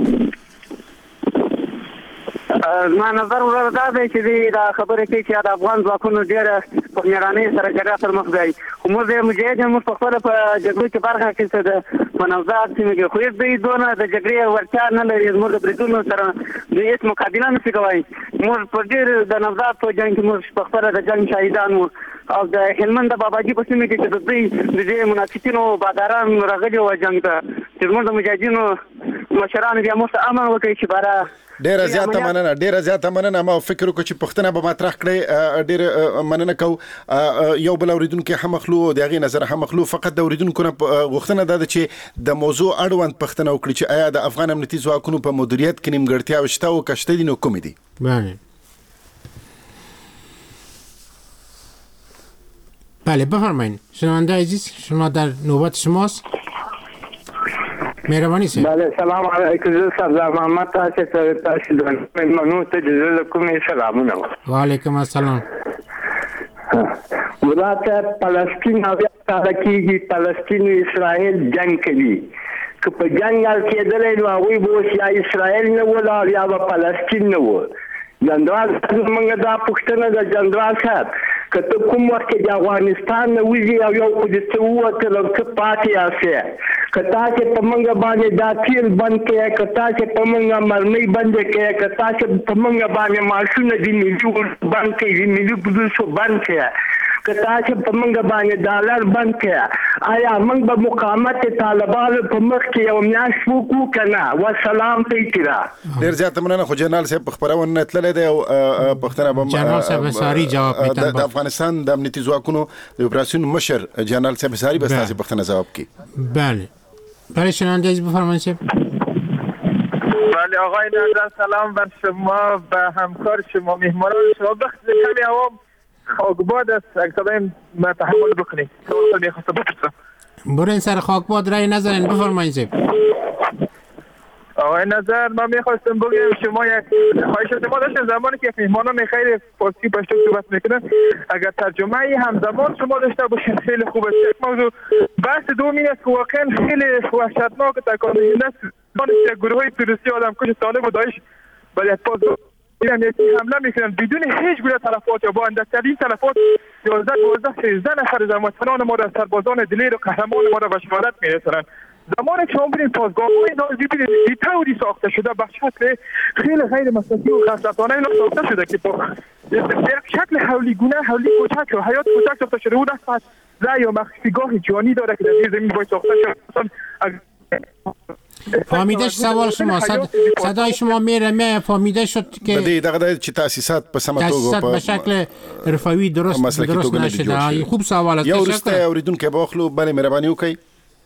ما نظر ورته دا دی چې دا خبره کوي چې د افغان ځواکونو ډېره په میړانې سره ګډه سره مخ دی. خو موږ د مجاهد موږ په خپله په جګړو کې برخه اخیستې ده په نوزاد سیمې کې، خو هېڅ دوی دونه د جګړې وړتیا نه لري زموږ د بریدونو سره دوی هېڅ مقابله نه شي کولی. موږ په ډېر د نوزاد په جنګ کې موږ په خپله د جنګ شهیدان وو، او د هلمند د باباجي په سیمه کې چې د دوی د دې منافقینو باداران راغلي وو جنګ ته، چې زموږ د مجاهدینو مشرانو بیا موږ ته امر وکړي چې باره ډیره زیاته مننه ډیره زیاته مننه. ما فکر وکړ چې پښتنه به مطرح کړي. ډیره مننه کو. یو بل اوریدونکو هم مخلو د هغه نظر هم مخلو، فقط د اوریدونکو نه غوښتنه ده چې د موضوع اړوند پښتنه وکړي چې آیا د افغان امنیتي ځواکونو په مدیریت کې نیمګړتیا شته او کشته دي نو کوم دي؟ بله بله بفرمایید. شنونده عزیز شما در نوبت شماست. مهربانی سید. بله سلام علیکم. سردار محمد تاسو ته تاسو د منو ته د زړه کومې سلامونه. وعلیکم السلام. ولته فلسطین او ترکیه فلسطین او اسرائیل جنگ کوي. که په جنگ کېدل نو هغوی به یا اسرائیل نه ولا یا فلسطین نه و. جنرال موږ دا پښتنه د جنرال صاحب که ته کوم وخت کې د افغانستان نه وځي او یو خو دې څه ووتل او څه پاتې یاستې، که تاسې په موږ باندې دا تیل بند کړئ، که تاسې په موږ مرمۍ بندې کړئ، که تاسې په موږ باندې معاشونه د ملي بند کړئ، د ملي پولیسو بند کړئ، که تاسې په موږ باندې ډالر بند کړئ، آیا موږ به مقاومت طالبانو په مخ کې یو میاشت وکړو که نه؟ وسلام ته اطلاع. ډېر زیاته مننه. خو جنرال صاحب په خپرونه نه تللی دی او پښتنه به جنرال صاحب ساری جواب میتن د افغانستان د امنیتي ځواکونو د اپراسیون مشر جنرال صاحب ساری به تاسو پښتنه جواب کړي. بله بله شنونده عزیز بفرمایید صاحب. بله آقای نظر سلام بر شما و همکار شما مهمانان شما. بخت کمی عوام خاکباد است اگه تبایم تحمل بکنید. سوال میخواستم بپرسم. برین سر خاکباد رای نزنین بفرمایید صاحب. آقای نظر من میخواستم بگم شما یک خواهش از ما داشتیم زمانی که مهمانان خیلی فارسی پشتو صحبت میکنن اگر ترجمه ای همزمان شما داشته باشین خیلی خوبه. یک موضوع بحث دومی است که واقعا خیلی وحشتناک تکانه‌دهنده است. یک گروه تروریستی آدمکش طالب و داعش باید پاس ایران یکی حمله میکنن بدون هیچ گونه تلفات یا با اندکترین تلفات یازده دوازده سیزده نفر از هموطنان ما را سربازان دلیر و قهرمان ما را به شهادت میرسانند. زمانی که شما ببینید پاسگاه‌های نازی ببینید این طوری ساخته شده به شکل خیلی غیر مسلکی و خطرناک اینا ساخته شده که با یک شکل حولیگونه حولی کوچک و حیات کوچک ساخته شده. اون فقط لا یا مخفیگاه جانی داره که در زیر زمین باید ساخته شده. فهمیدش سوال شما صد... صدای شما میره می فهمیده شد که بده دغه چې تاسیسات په سمه توګه په شکل رفاوی درست درست نشده. خوب سوال است. یو رسته اوریدونکو به اخلو بله مهرباني وکړئ.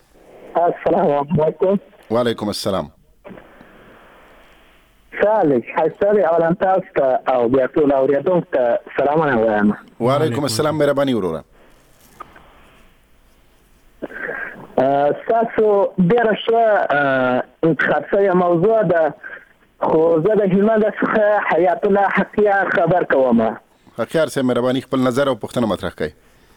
السلام علیکم. وعلیکم السلام. صالح حسابي اولا تاسو ته او بیا ټول اوریدونکو ته سلامونه وایم. وعلیکم السلام مهرباني وروره. تاسو ډېره ښه انتخاب شوې موضوع ده، خو زه د هلمند څخه حیات الله حقیار خبر کوم. حقیار صاحب مهرباني خپل نظر او پوښتنه مطرح کړئ.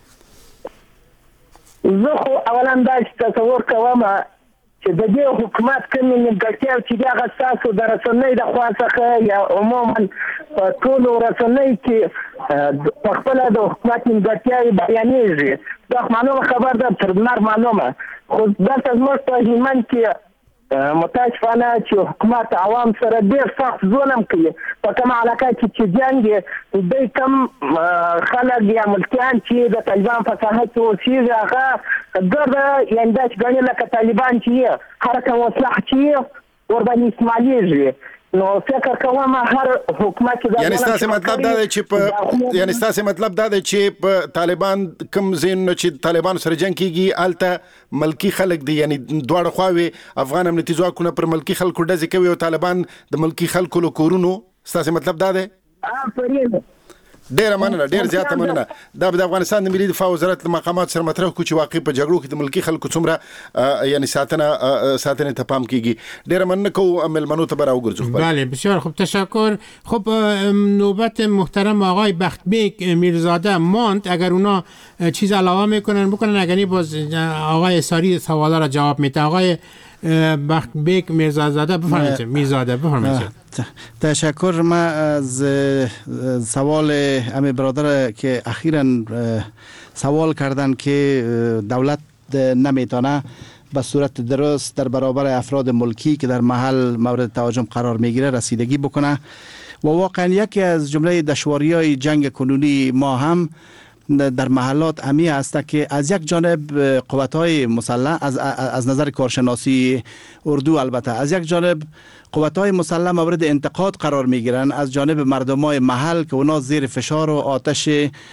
زه خو اولا دا تصور کوم چې د دې حکومت کومې نیمګړتیاوې چې دي هغه ستاسو د رسنۍ د خوا څخه یا عموما په ټولو رسنۍ کې په خپله د حکومت نیمګړتیاوې بیانېږي. دا معلومه خبر ده تر لمر معلومه، خو دلته زموږ په هلمند کې متاسفانه چې حکومت عوام سره ډېر سخت ظلم کوي. په کومه علاقه کې چې جنګ دوی کم خلک یا ملکیان چې د طالبان په ساحه کې اوسېږي هغه ګرده یعنې داسې ګڼي لکه طالبان چې هر کوم وسله چې ورباندې استعمالېږي. نو فکر کوم هر حکومت چې یعنی ستاسو مطلب دا دی چې په یعنی ستاسو مطلب دا دی چې په طالبان کوم زین چې طالبان سره جنگ کیږي الته ملکی خلک دي، یعنی دواړه خواوې افغان امنیتي ځواکونه پر ملکی خلکو ډزې کوي او طالبان د ملکی خلکو له کورونو. ستاسو مطلب دا دی؟ آفرین ډیر مننه ډیر زیاته مننه. دا د افغانستان د ملي دفاع وزارت مقامات سره مطرح کو چې واقع په جګړو کې د ملکی خلکو څومره یعنی ساتنه ساتنه ته پام کیږي. ډیر مننه کو ملمنو ته برا وګرځو. بله بسیار خوب تشکر. خب نوبت محترم آقای بختبیک میرزاده ماند. اگر اونا چیز علاوه میکنن بکنن، اگر نی باز آقای اساری سوالا را جواب میده. آقای بختبیک میرزاده بفرمایید. میرزاده بفرمایید. تشکر. ما از سوال امی برادر که اخیراً سوال کردن که دولت نمیتونه به صورت درست در برابر افراد ملکی که در محل مورد تهاجم قرار میگیره رسیدگی بکنه و واقعا یکی از جمله دشواری‌های جنگ کنونی ما هم در محلات امی است که از یک جانب قوت‌های مسلح از از نظر کارشناسی اردو البته از یک جانب قوت‌های مسلح مورد انتقاد قرار میگیرن از جانب مردمای محل که اونا زیر فشار و آتش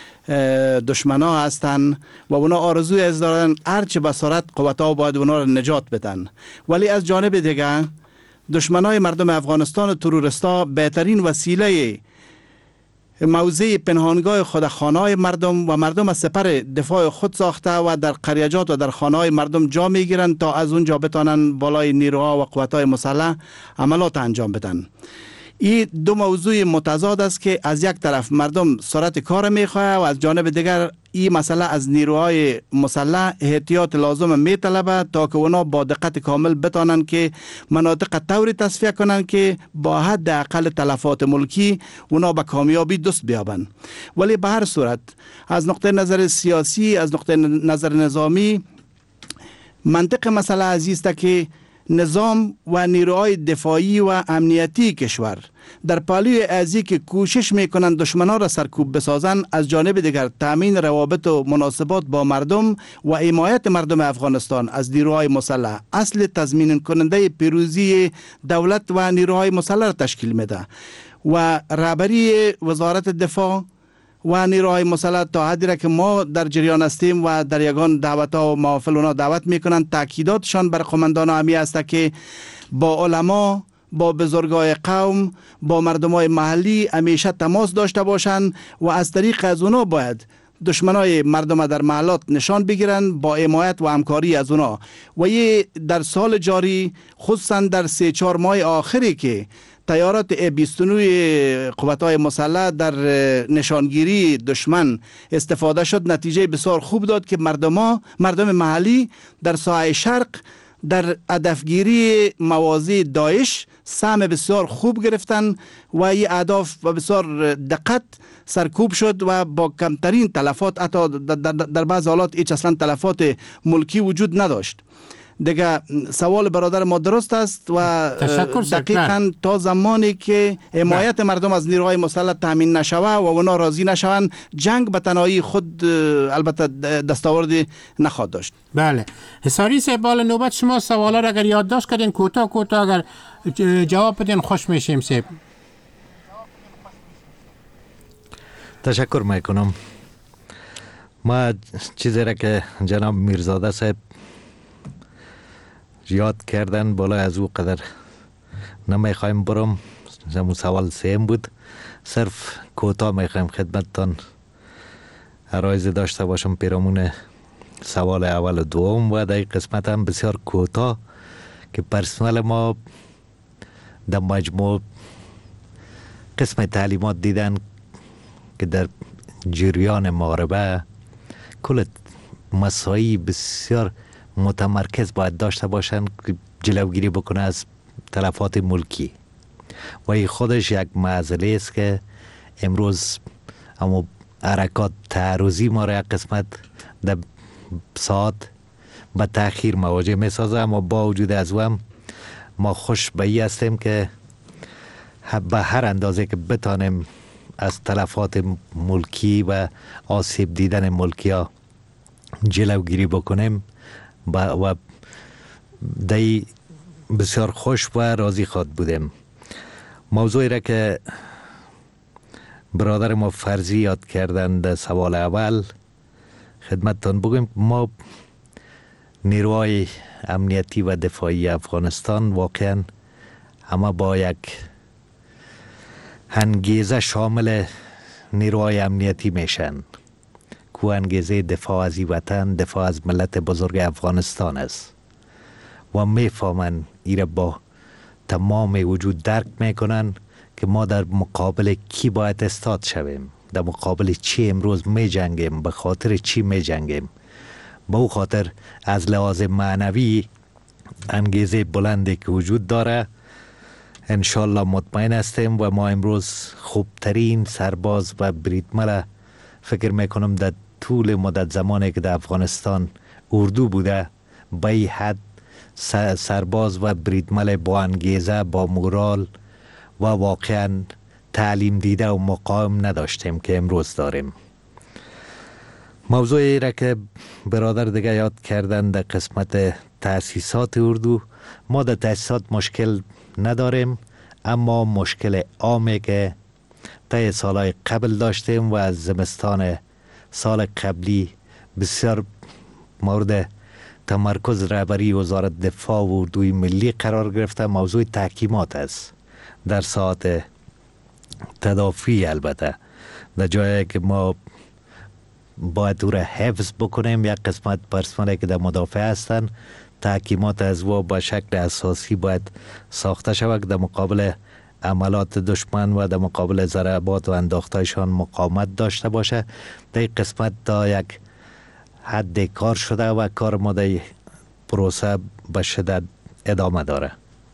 دشمنا هستن و اونا آرزوی از دارن هرچه بسارت قوت‌ها باید اونا رو نجات بدن. ولی از جانب دیگه دشمنای مردم افغانستان و تروریستا بهترین وسیله موضع پنهانگاه خود خانه‌های مردم و مردم از سپر دفاع خود ساخته و در قریجات و در خانه‌های مردم جا میگیرند تا از اونجا بتانن بالای نیروها و قوت‌های مسلح عملات انجام بدن. این دو موضوع متضاد است که از یک طرف مردم سرعت کار میخواه و از جانب دیگر این مسئله از نیروهای مسلح احتیاط لازم میطلبه تا که اونا با دقت کامل بتانن که مناطق طوری تصفیه کنن که با حد اقل تلفات ملکی اونا به کامیابی دست بیابن. ولی به هر صورت از نقطه نظر سیاسی، از نقطه نظر نظامی، منطق مسئله عزیزه که نظام و نیروهای دفاعی و امنیتی کشور در پالوی ازی که کوشش میکنند دشمنان را سرکوب بسازند، از جانب دیگر تامین روابط و مناسبات با مردم و حمایت مردم افغانستان از نیروهای مسلح اصل تضمین کننده پیروزی دولت و نیروهای مسلح را تشکیل میده و رهبری وزارت دفاع و نیروهای مسلح تا حدی را که ما در جریان هستیم و در یگان دعوت ها و محافل اونا دعوت میکنند، تاکیداتشان بر قماندان همی است که با علما، با بزرگای قوم، با مردمای محلی همیشه تماس داشته باشند و از طریق از اونا باید دشمنای مردم در محلات نشان بگیرن با حمایت و همکاری از اونا. و یه در سال جاری خصوصا در سه چهار ماه آخری که تیارات بیست و نه قوت‌های مسلح در نشانگیری دشمن استفاده شد، نتیجه بسیار خوب داد که مردم مردم محلی در ساحه شرق در هدفگیری مواضع داعش سهم بسیار خوب گرفتن و این اهداف و بسیار دقت سرکوب شد و با کمترین تلفات، حتی در بعض حالات هیچ اصلا تلفات ملکی وجود نداشت. دیگه سوال برادر ما درست است و دقیقاً تا زمانی که حمایت مردم از نیروهای مسلح تامین نشوه و اونا راضی نشوند، جنگ به تنهایی خود البته دستاوردی نخواهد داشت. بله. حساری صاحب، بالا نوبت شما سوالا را اگر یادداشت کردین کوتاه کوتاه اگر جواب بدین خوش میشیم صاحب. تشکر میکنم. ما چیزی را که جناب میرزاده صاحب یاد کردن بالا از او قدر نمیخوایم برم. همون سوال سیم بود، صرف کوتاه میخوایم خدمتتان عرایض داشته باشم پیرامون سوال اول و دوم و در قسمت هم بسیار کوتاه که پرسنل ما در مجموع قسم تعلیمات دیدن که در جریان محاربه کل مسایی بسیار متمرکز باید داشته باشن که جلوگیری بکنه از تلفات ملکی و این خودش یک معضله است که امروز اما حرکات تعرضی ما را یک قسمت در ساعت به تأخیر مواجه می سازه، اما با وجود از هم ما خوش به این هستیم که به هر اندازه که بتانیم از تلفات ملکی و آسیب دیدن ملکی ها جلوگیری بکنیم و دای بسیار خوش و راضی خواد بودیم. موضوعی را که برادر ما فرضی یاد کردن در سوال اول خدمتتان بگویم، ما نیروهای امنیتی و دفاعی افغانستان واقعا همه با یک انگیزه شامل نیروهای امنیتی میشن که انگیزه دفاع از این وطن، دفاع از ملت بزرگ افغانستان است و میفهمن ایره با تمام وجود درک میکنن که ما در مقابل کی باید استاد شویم، در مقابل چی امروز می جنگیم، به خاطر چی می جنگیم. به او خاطر از لحاظ معنوی انگیزه بلندی که وجود داره، انشالله مطمئن هستیم و ما امروز خوبترین سرباز و بریدمل فکر میکنم در طول مدت زمانی که در افغانستان اردو بوده به این حد سرباز و بریدمل با انگیزه، با مورال و واقعا تعلیم دیده و مقاوم نداشتیم که امروز داریم. موضوعی را که برادر دیگه یاد کردن در قسمت تأسیسات اردو، ما در تأسیسات مشکل نداریم، اما مشکل عامی که طی سالهای قبل داشتیم و از زمستان سال قبلی بسیار مورد تمرکز رهبری وزارت دفاع و اردوی ملی قرار گرفته، موضوع تحکیمات است. در ساعت تدافعی البته در جایی که ما باید او را حفظ بکنیم، یک قسمت پرسنلی که در مدافع هستند تحکیمات از و با شکل اساسی باید ساخته شود در مقابل عملات دشمن و در مقابل ضربات و انداختایشان مقاومت داشته باشه. در این قسمت تا یک حد کار شده و کار ما در پروسه به شدت ادامه داره.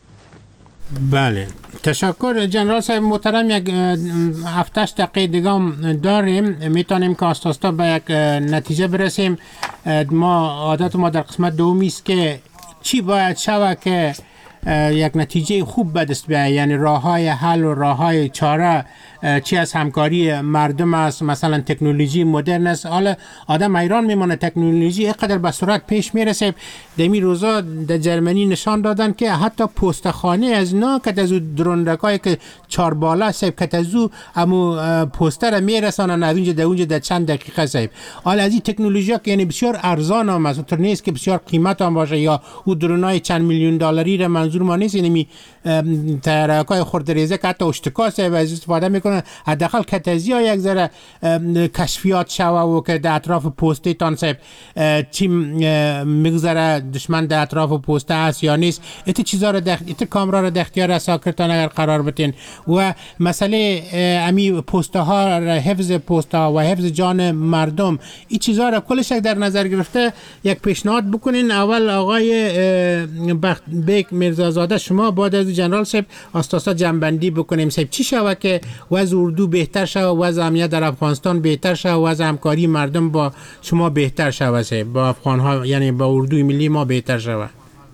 بله، تشکر جنرال صاحب محترم. یک هفتش دقیقه دیگه داریم، میتونیم که آستاستا به یک نتیجه برسیم. ما عادت ما در قسمت دومی است که چی باید شود که یک نتیجه خوب به دست بیاید، یعنی راه های حل و راه های چاره چی از همکاری مردم است، مثلا تکنولوژی مدرن است. حالا آدم حیران میمونه تکنولوژی اینقدر به سرعت پیش میرسه. دمی روزا در جرمنی نشان دادن که حتی پستخانه از نا که از درندکای که چهار بالا سیب که از امو پوستر میرسانن از اونجا در اونجا در چند دقیقه سیب. حالا از این تکنولوژی که یعنی بسیار ارزان هم است، تو نیست که بسیار قیمت هم باشه یا او درونای چند میلیون دلاری را منظور ما نیست. یعنی ترکای خردریزه که حتی اشتکاس و از استفاده میکنن، حداقل کتازی ها یک ذره کشفیات شوه و که در اطراف پوسته تان صاحب چی میگذره دشمن در اطراف پوسته است یا نیست. ایت چیزا را دخ... ایت کامرا را در اختیار اساکرتان اگر قرار بتین و مسئله امی پوسته ها را حفظ پوسته ها و حفظ جان مردم، این چیزا را کلش در نظر گرفته یک پیشنهاد بکنین. اول آقای بخت بیک میرزازاده شما بعد از جنرال صاحب آستاسا جنبندی بکنیم. صاحب چی شود که وضع اردو بهتر شود، وضع امنیت در افغانستان بهتر شود، وضع همکاری مردم با شما بهتر شود، صاحب با افغان ها یعنی با اردوی ملی ما بهتر شود؟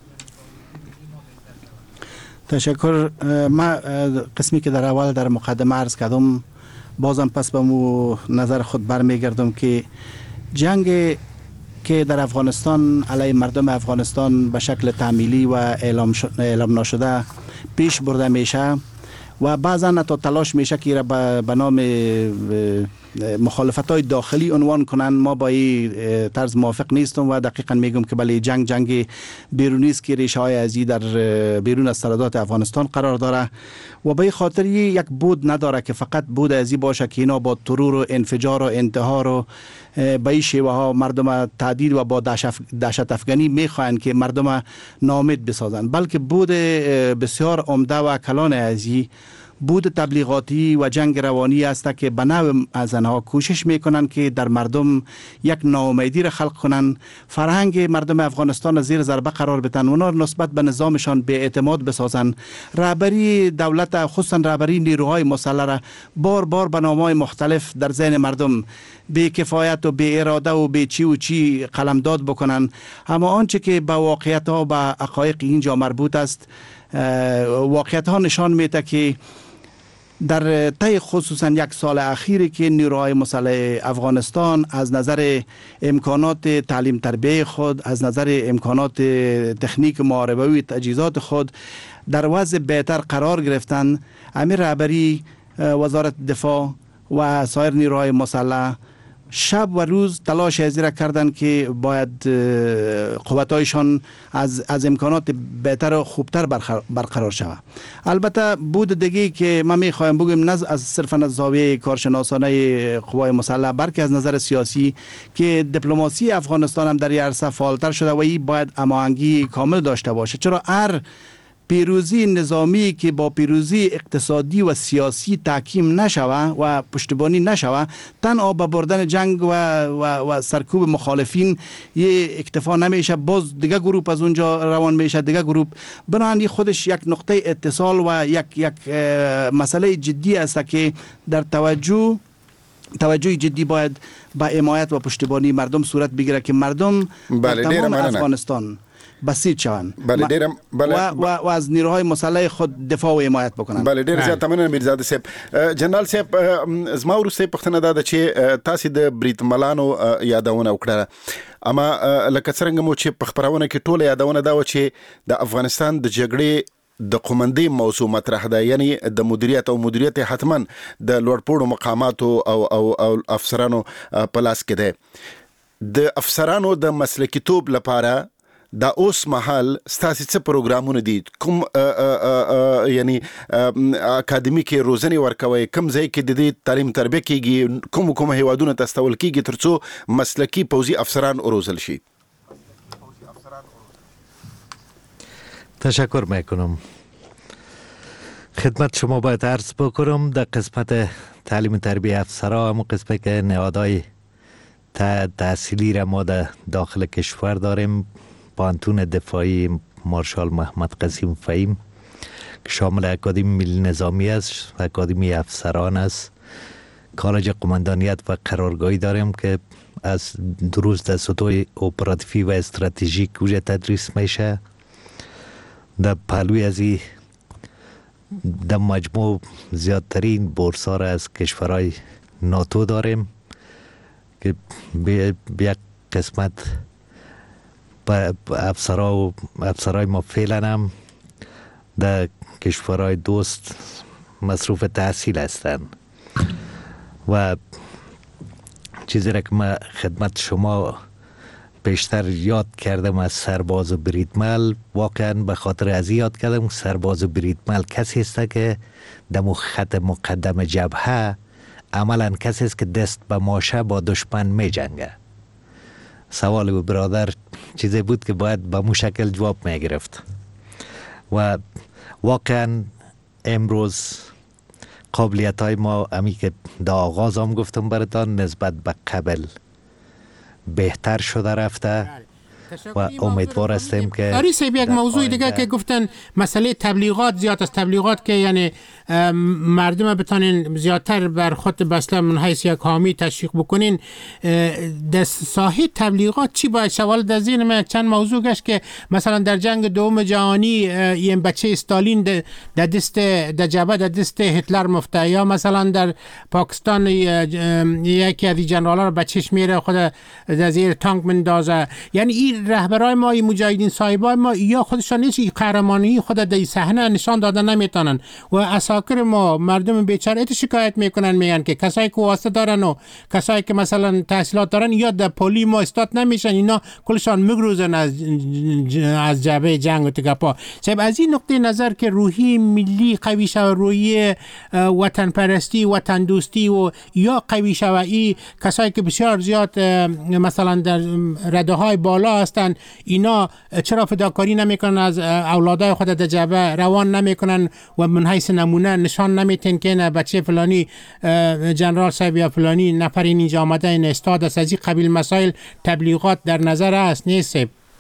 تشکر. ما قسمی که در اول در مقدمه عرض کردم بازم پس به مو نظر خود برمیگردم که جنگ که در افغانستان علیه مردم افغانستان به شکل تعمیلی و اعلام, اعلام نشده پیش برده میشه و بعضا تا تلاش میشه که را به نام مخالفت های داخلی عنوان کنن. ما با این طرز موافق نیستم و دقیقا میگم که بله جنگ جنگ بیرونی است که ریشه های ازی در بیرون از سرحدات افغانستان قرار داره و به خاطر یک بود نداره که فقط بود ازی باشه که اینا با ترور و انفجار و انتحار و به این شیوه ها مردم تهدید و با دهشت افغانی میخواهند که مردم ناامید بسازن، بلکه بود بسیار عمده و کلان ازی بود تبلیغاتی و جنگ روانی است که به نوع از آنها کوشش میکنن که در مردم یک ناامیدی را خلق کنن، فرهنگ مردم افغانستان زیر ضربه قرار بدن، اونا نسبت به نظامشان بی اعتماد بسازن، رهبری دولت خصوصا رهبری نیروهای مسلح را بار بار به نامهای مختلف در ذهن مردم بی کفایت و بی اراده و بی چی و چی قلمداد بکنن. اما آنچه که به واقعیت ها و به حقایق اینجا مربوط است، واقعیت ها نشان میده که در طی خصوصا یک سال اخیری که نیروهای مسلح افغانستان از نظر امکانات تعلیم تربیه خود، از نظر امکانات تکنیک محاربه و تجهیزات خود در وضع بهتر قرار گرفتن، امیر رهبری وزارت دفاع و سایر نیروهای مسلح شب و روز تلاش از را کردن که باید قوتایشان از از امکانات بهتر و خوبتر برقرار شود. البته بود دیگه که من میخوایم بگم نه از صرفا از زاویه کارشناسانه قوای مسلح بلکه از نظر سیاسی که دیپلماسی افغانستان هم در این عرصه فعالتر شده و این باید هماهنگی کامل داشته باشه، چرا هر پیروزی نظامی که با پیروزی اقتصادی و سیاسی تحکیم نشوه و پشتیبانی نشوه تنها به بردن جنگ و, و, و سرکوب مخالفین یه اکتفا نمیشه، باز دیگه گروپ از اونجا روان میشه، دیگه گروپ. بنابراین خودش یک نقطه اتصال و یک یک مسئله جدی است که در توجه توجه جدی باید با حمایت و پشتیبانی مردم صورت بگیره که مردم بله در تمام افغانستان بسیج شوند بله دیرم بله و, و, و از نیروهای مسلح خود دفاع و حمایت بکنند. بله ډیر زیات مننه میرزاده صاحب. جنرال صاحب زما ورسته پښتنه ده چې تاسو د بریټ ملانو یادونه وکړه، اما لکه څنګه مو چې په خبرونه کې ټوله یادونه دا و چې د افغانستان د جګړې د قومندې موضوع مطرح ده، یعنی د مدیریت او مدیریت حتما د لوړپوړو مقاماتو او او, أو افسرانو په لاس کې ده. د افسرانو د مسلکي توب لپاره دا اوس مهال ستاسو څه پروګرامونه دي؟ کوم یعنی اکاډمي کې روزنه ورکوي؟ کوم ځای کې د دې تعلیم تربیه کیږي؟ کوم کوم هیوادونه تستول کیږي ترڅو مسلکي پوځي افسران روزل شي؟ تشکر میکنم. خدمت شما باید عرض بکنم در قسمت تعلیم تربیه افسرها همون قسمت که نهادهای تحصیلی را ما در داخل کشور داریم، پانتون دفاعی مارشال محمد قسیم فهیم که شامل اکادمی ملی نظامی است، اکادمی افسران است، کالج قماندانیت و قرارگاهی داریم که از دروس در سطوح اپراتیفی و استراتژیک اوجه تدریس میشه. در پهلوی از این در مجموع زیادترین بورسا را از کشورهای ناتو داریم که به یک قسمت افسرها و افسرهای ما فعلا هم در کشورهای دوست مصروف تحصیل هستند و چیزی را که من خدمت شما بیشتر یاد کردم از سرباز بریدمل، واقعا به خاطر از یاد کردم سرباز بریدمل کسی است که در خط مقدم جبهه عملا کسی است که دست به ماشه با دشمن می جنگه. سوال برادر چیزی بود که باید به مو شکل جواب می گرفت و واقعا امروز قابلیت های ما امی که در آغاز هم گفتم براتان نسبت به قبل بهتر شده رفته و امیدوار هستیم که آری صاحب یک موضوع دیگه که گفتن مسئله تبلیغات زیاد است، تبلیغات که یعنی مردم بتانین زیادتر بر خود بسله من حیث یک حامی تشویق بکنین. در ساحه تبلیغات چی باید؟ سوال در ذهن من چند موضوع گشت که مثلا در جنگ دوم جهانی این بچه استالین در دست در جبهه در دست هتلر مفته، یا مثلا در پاکستان یکی از جنرالا رو بچهش میره خود در زیر تانک مندازه. یعنی این رهبرای ما، این مجاهدین صاحبای ما یا خودشان هیچ قهرمانی خود در صحنه نشان دادن نمیتونن و اساکر ما مردم بیچاره ایت شکایت میکنن، میگن که کسایی که واسطه دارن و کسایی که مثلا تحصیلات دارن یا در پلی ما استاد نمیشن، اینا کلشان میگروزن از از جبهه جنگ و تگپا. صاحب از این نقطه نظر که روحی ملی قوی شود، روحی وطن پرستی وطن دوستی و یا قوی شود، این کسایی که بسیار زیاد مثلا در رده های بالا هستن اینا چرا فداکاری نمیکنن، از اولادای خود در جبهه روان نمیکنن و من حیث نمونه نشان نمیتن که نه بچه فلانی جنرال صاحب یا فلانی نفر اینجا آمده این استاد است. از این قبیل مسائل تبلیغات در نظر است نیست؟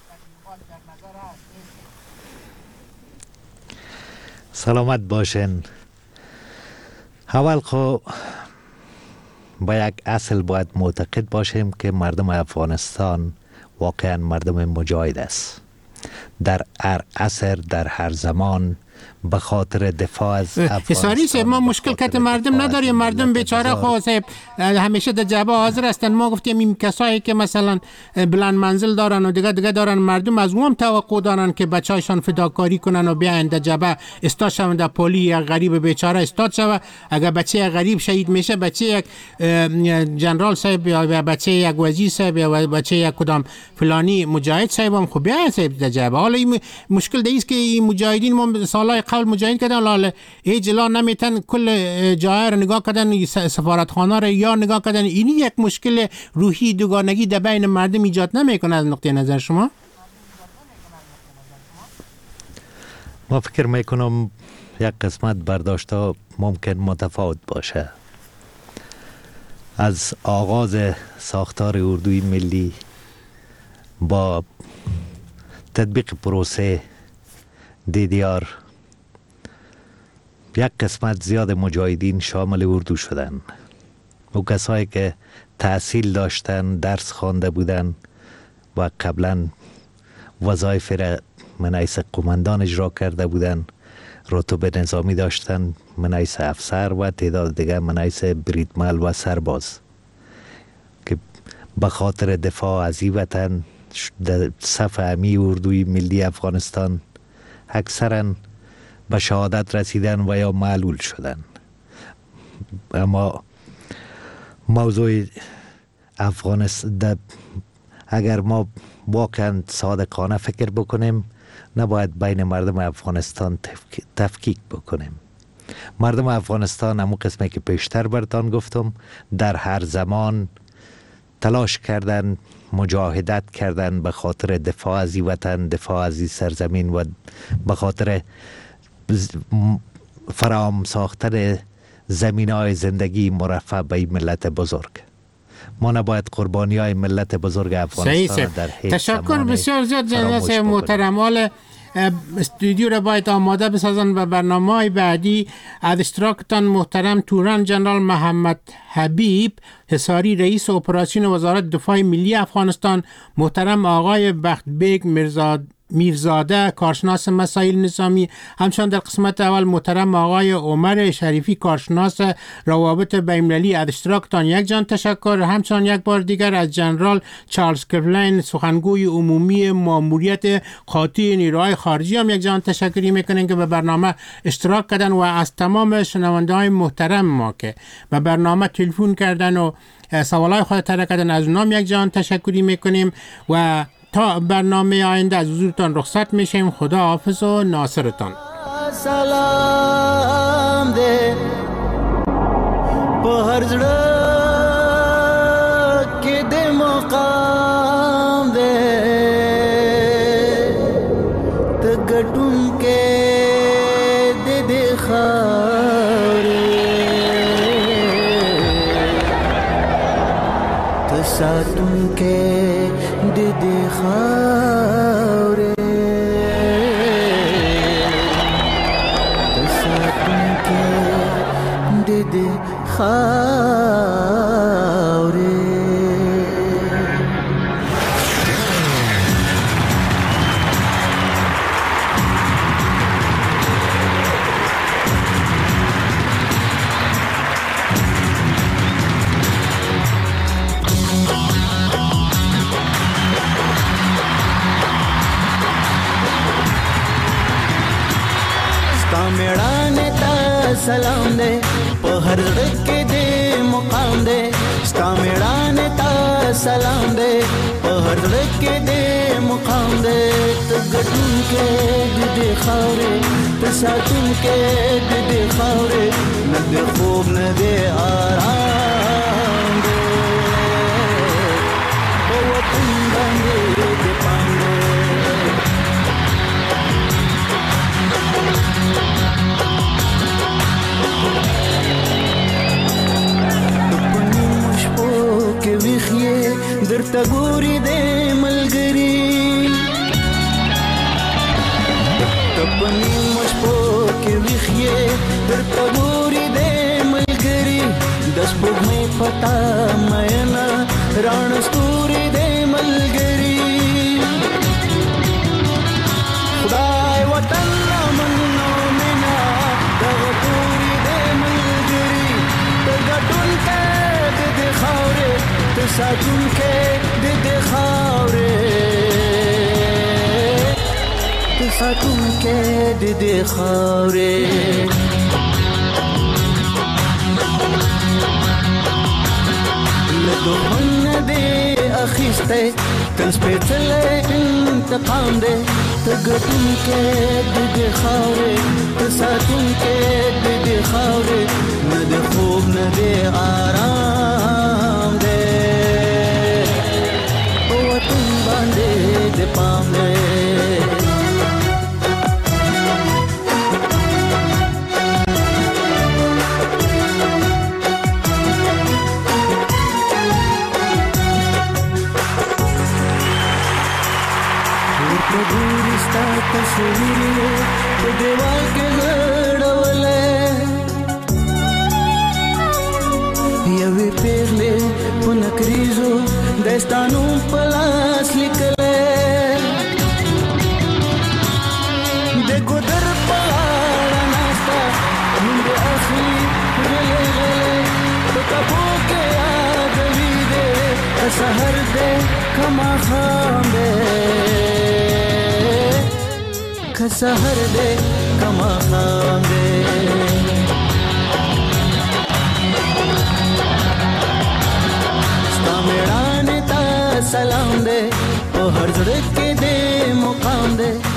سلامت باشین. اول خو با یک اصل باید معتقد باشیم که مردم افغانستان واقعا مردم مجاهد است. در هر عصر در هر زمان به خاطر دفاع از حساری صاحب ما مشکل کت مردم نداریم، مردم بیچاره خواه صاحب همیشه در جبهه حاضر هستن. ما گفتیم این کسایی که مثلا بلند منزل دارن و دیگه دیگه دارن، مردم از اون توقع دارن که بچه‌هاشون فداکاری کنن و بیاین در جبهه استاد شون، در پلی یک غریب بیچاره استاد شوه. اگر بچه غریب شهید میشه، بچه یک جنرال صاحب یا بچه یک وزیر صاحب یا بچه یک کدام فلانی مجاهد صاحب هم خوب بیاین صاحب در جبهه. حالا این مشکل دیست که این مجاهدین ما سالهای قبل مجاهد کردن، لاله هیچ جلا نمیتن کل جای رو نگاه کردن، سفارتخانه رو یا نگاه کردن. اینی یک مشکل روحی دوگانگی در بین مردم ایجاد نمیکنه از نقطه نظر شما؟ ما فکر میکنم یک قسمت برداشت‌ها ممکن متفاوت باشه. از آغاز ساختار اردوی ملی با تطبیق پروسه دی دی آر یک قسمت زیاد مجاهدین شامل اردو شدن. او کسایی که تحصیل داشتن، درس خوانده بودن و قبلا وظایف را من حیث قماندان اجرا کرده بودن، رتبه نظامی داشتن من حیث افسر و تعداد دیگه من حیث بریدمل و سرباز، که به خاطر دفاع از این وطن در صف امی اردوی ملی افغانستان اکثرا به شهادت رسیدن و یا معلول شدن. اما موضوع افغانستان اگر ما واقعا صادقانه فکر بکنیم، نباید بین مردم افغانستان تفکیک بکنیم. مردم افغانستان همون قسمی که پیشتر برتان گفتم در هر زمان تلاش کردن، مجاهدت کردن به خاطر دفاع از این وطن، دفاع از این سرزمین و به خاطر فراهم ساختن زمینهای زندگی مرفع به این ملت بزرگ. ما نباید قربانی های ملت بزرگ افغانستان در هیچ تشکر بسیار زیاد جناب محترم. حال استودیو را باید آماده بسازن و برنامه های بعدی از اشتراکتان محترم توران جنرال محمد حبیب حصاری رئیس اپراسیون وزارت دفاع ملی افغانستان، محترم آقای بخت بیگ میرزاد میرزاده کارشناس مسائل نظامی، همچنان در قسمت اول محترم آقای عمر شریفی کارشناس روابط بین‌المللی از اشتراکتان یک جان تشکر. همچنان یک بار دیگر از جنرال چارلز کفلین سخنگوی عمومی ماموریت قاطع نیروهای خارجی هم یک جان تشکری میکنیم که به برنامه اشتراک کردن، و از تمام شنونده های محترم ما که به برنامه تلفن کردن و سوالای خود طرح کردن از اونام یک جان تشکری میکنیم و تا برنامه آینده از حضورتان رخصت میشیم. خدا حافظ و ناصرتان. سلام دے په هر زړه کې د مقام دے ته ګټون کې د دې خاورې ته ساتون کې د دې خاورې ته ساتون کې د دې خاورې. سلام دے په هر زړه کې دې مقام دے، ستا میړانه تا سلام دے په هر زړه کې دې مقام دے. ته ګټون کې دې خاورې ته ساتون کې دې خاورې، نه دې خوب نه دې آرام دے په وطن باندې دې پاندې. درته ګوري د ملګری تپنی مشپو کې ویخې درته ګوري د ملګری د سپوږمۍ پتا مېنا رڼ ستوري د ملګری خدای وطن من ساتونکې د دې خاورې ته ساتونکې د دې خاورې له دښمن نه دې اخیستی تل سپېڅلی انتقام دی ته ګټونکې د دې خاورې ته ساتونکې د دې خاورې نه د خوب نه د آرام دی په وطن باندې د پام دی تصویر په دیوال کې غړولې یوې پیغلې په نکریزو داستانو په لاس لیکلې د ګودر په غاړه ناسته نوم دې اخلي غلې غلې په کپو کې یادوي دې که سحر دې که ماښام دې که سحر دې که ماښام دې ستا مېړانې ته سلام دې په هر زړه کې دې مقام دې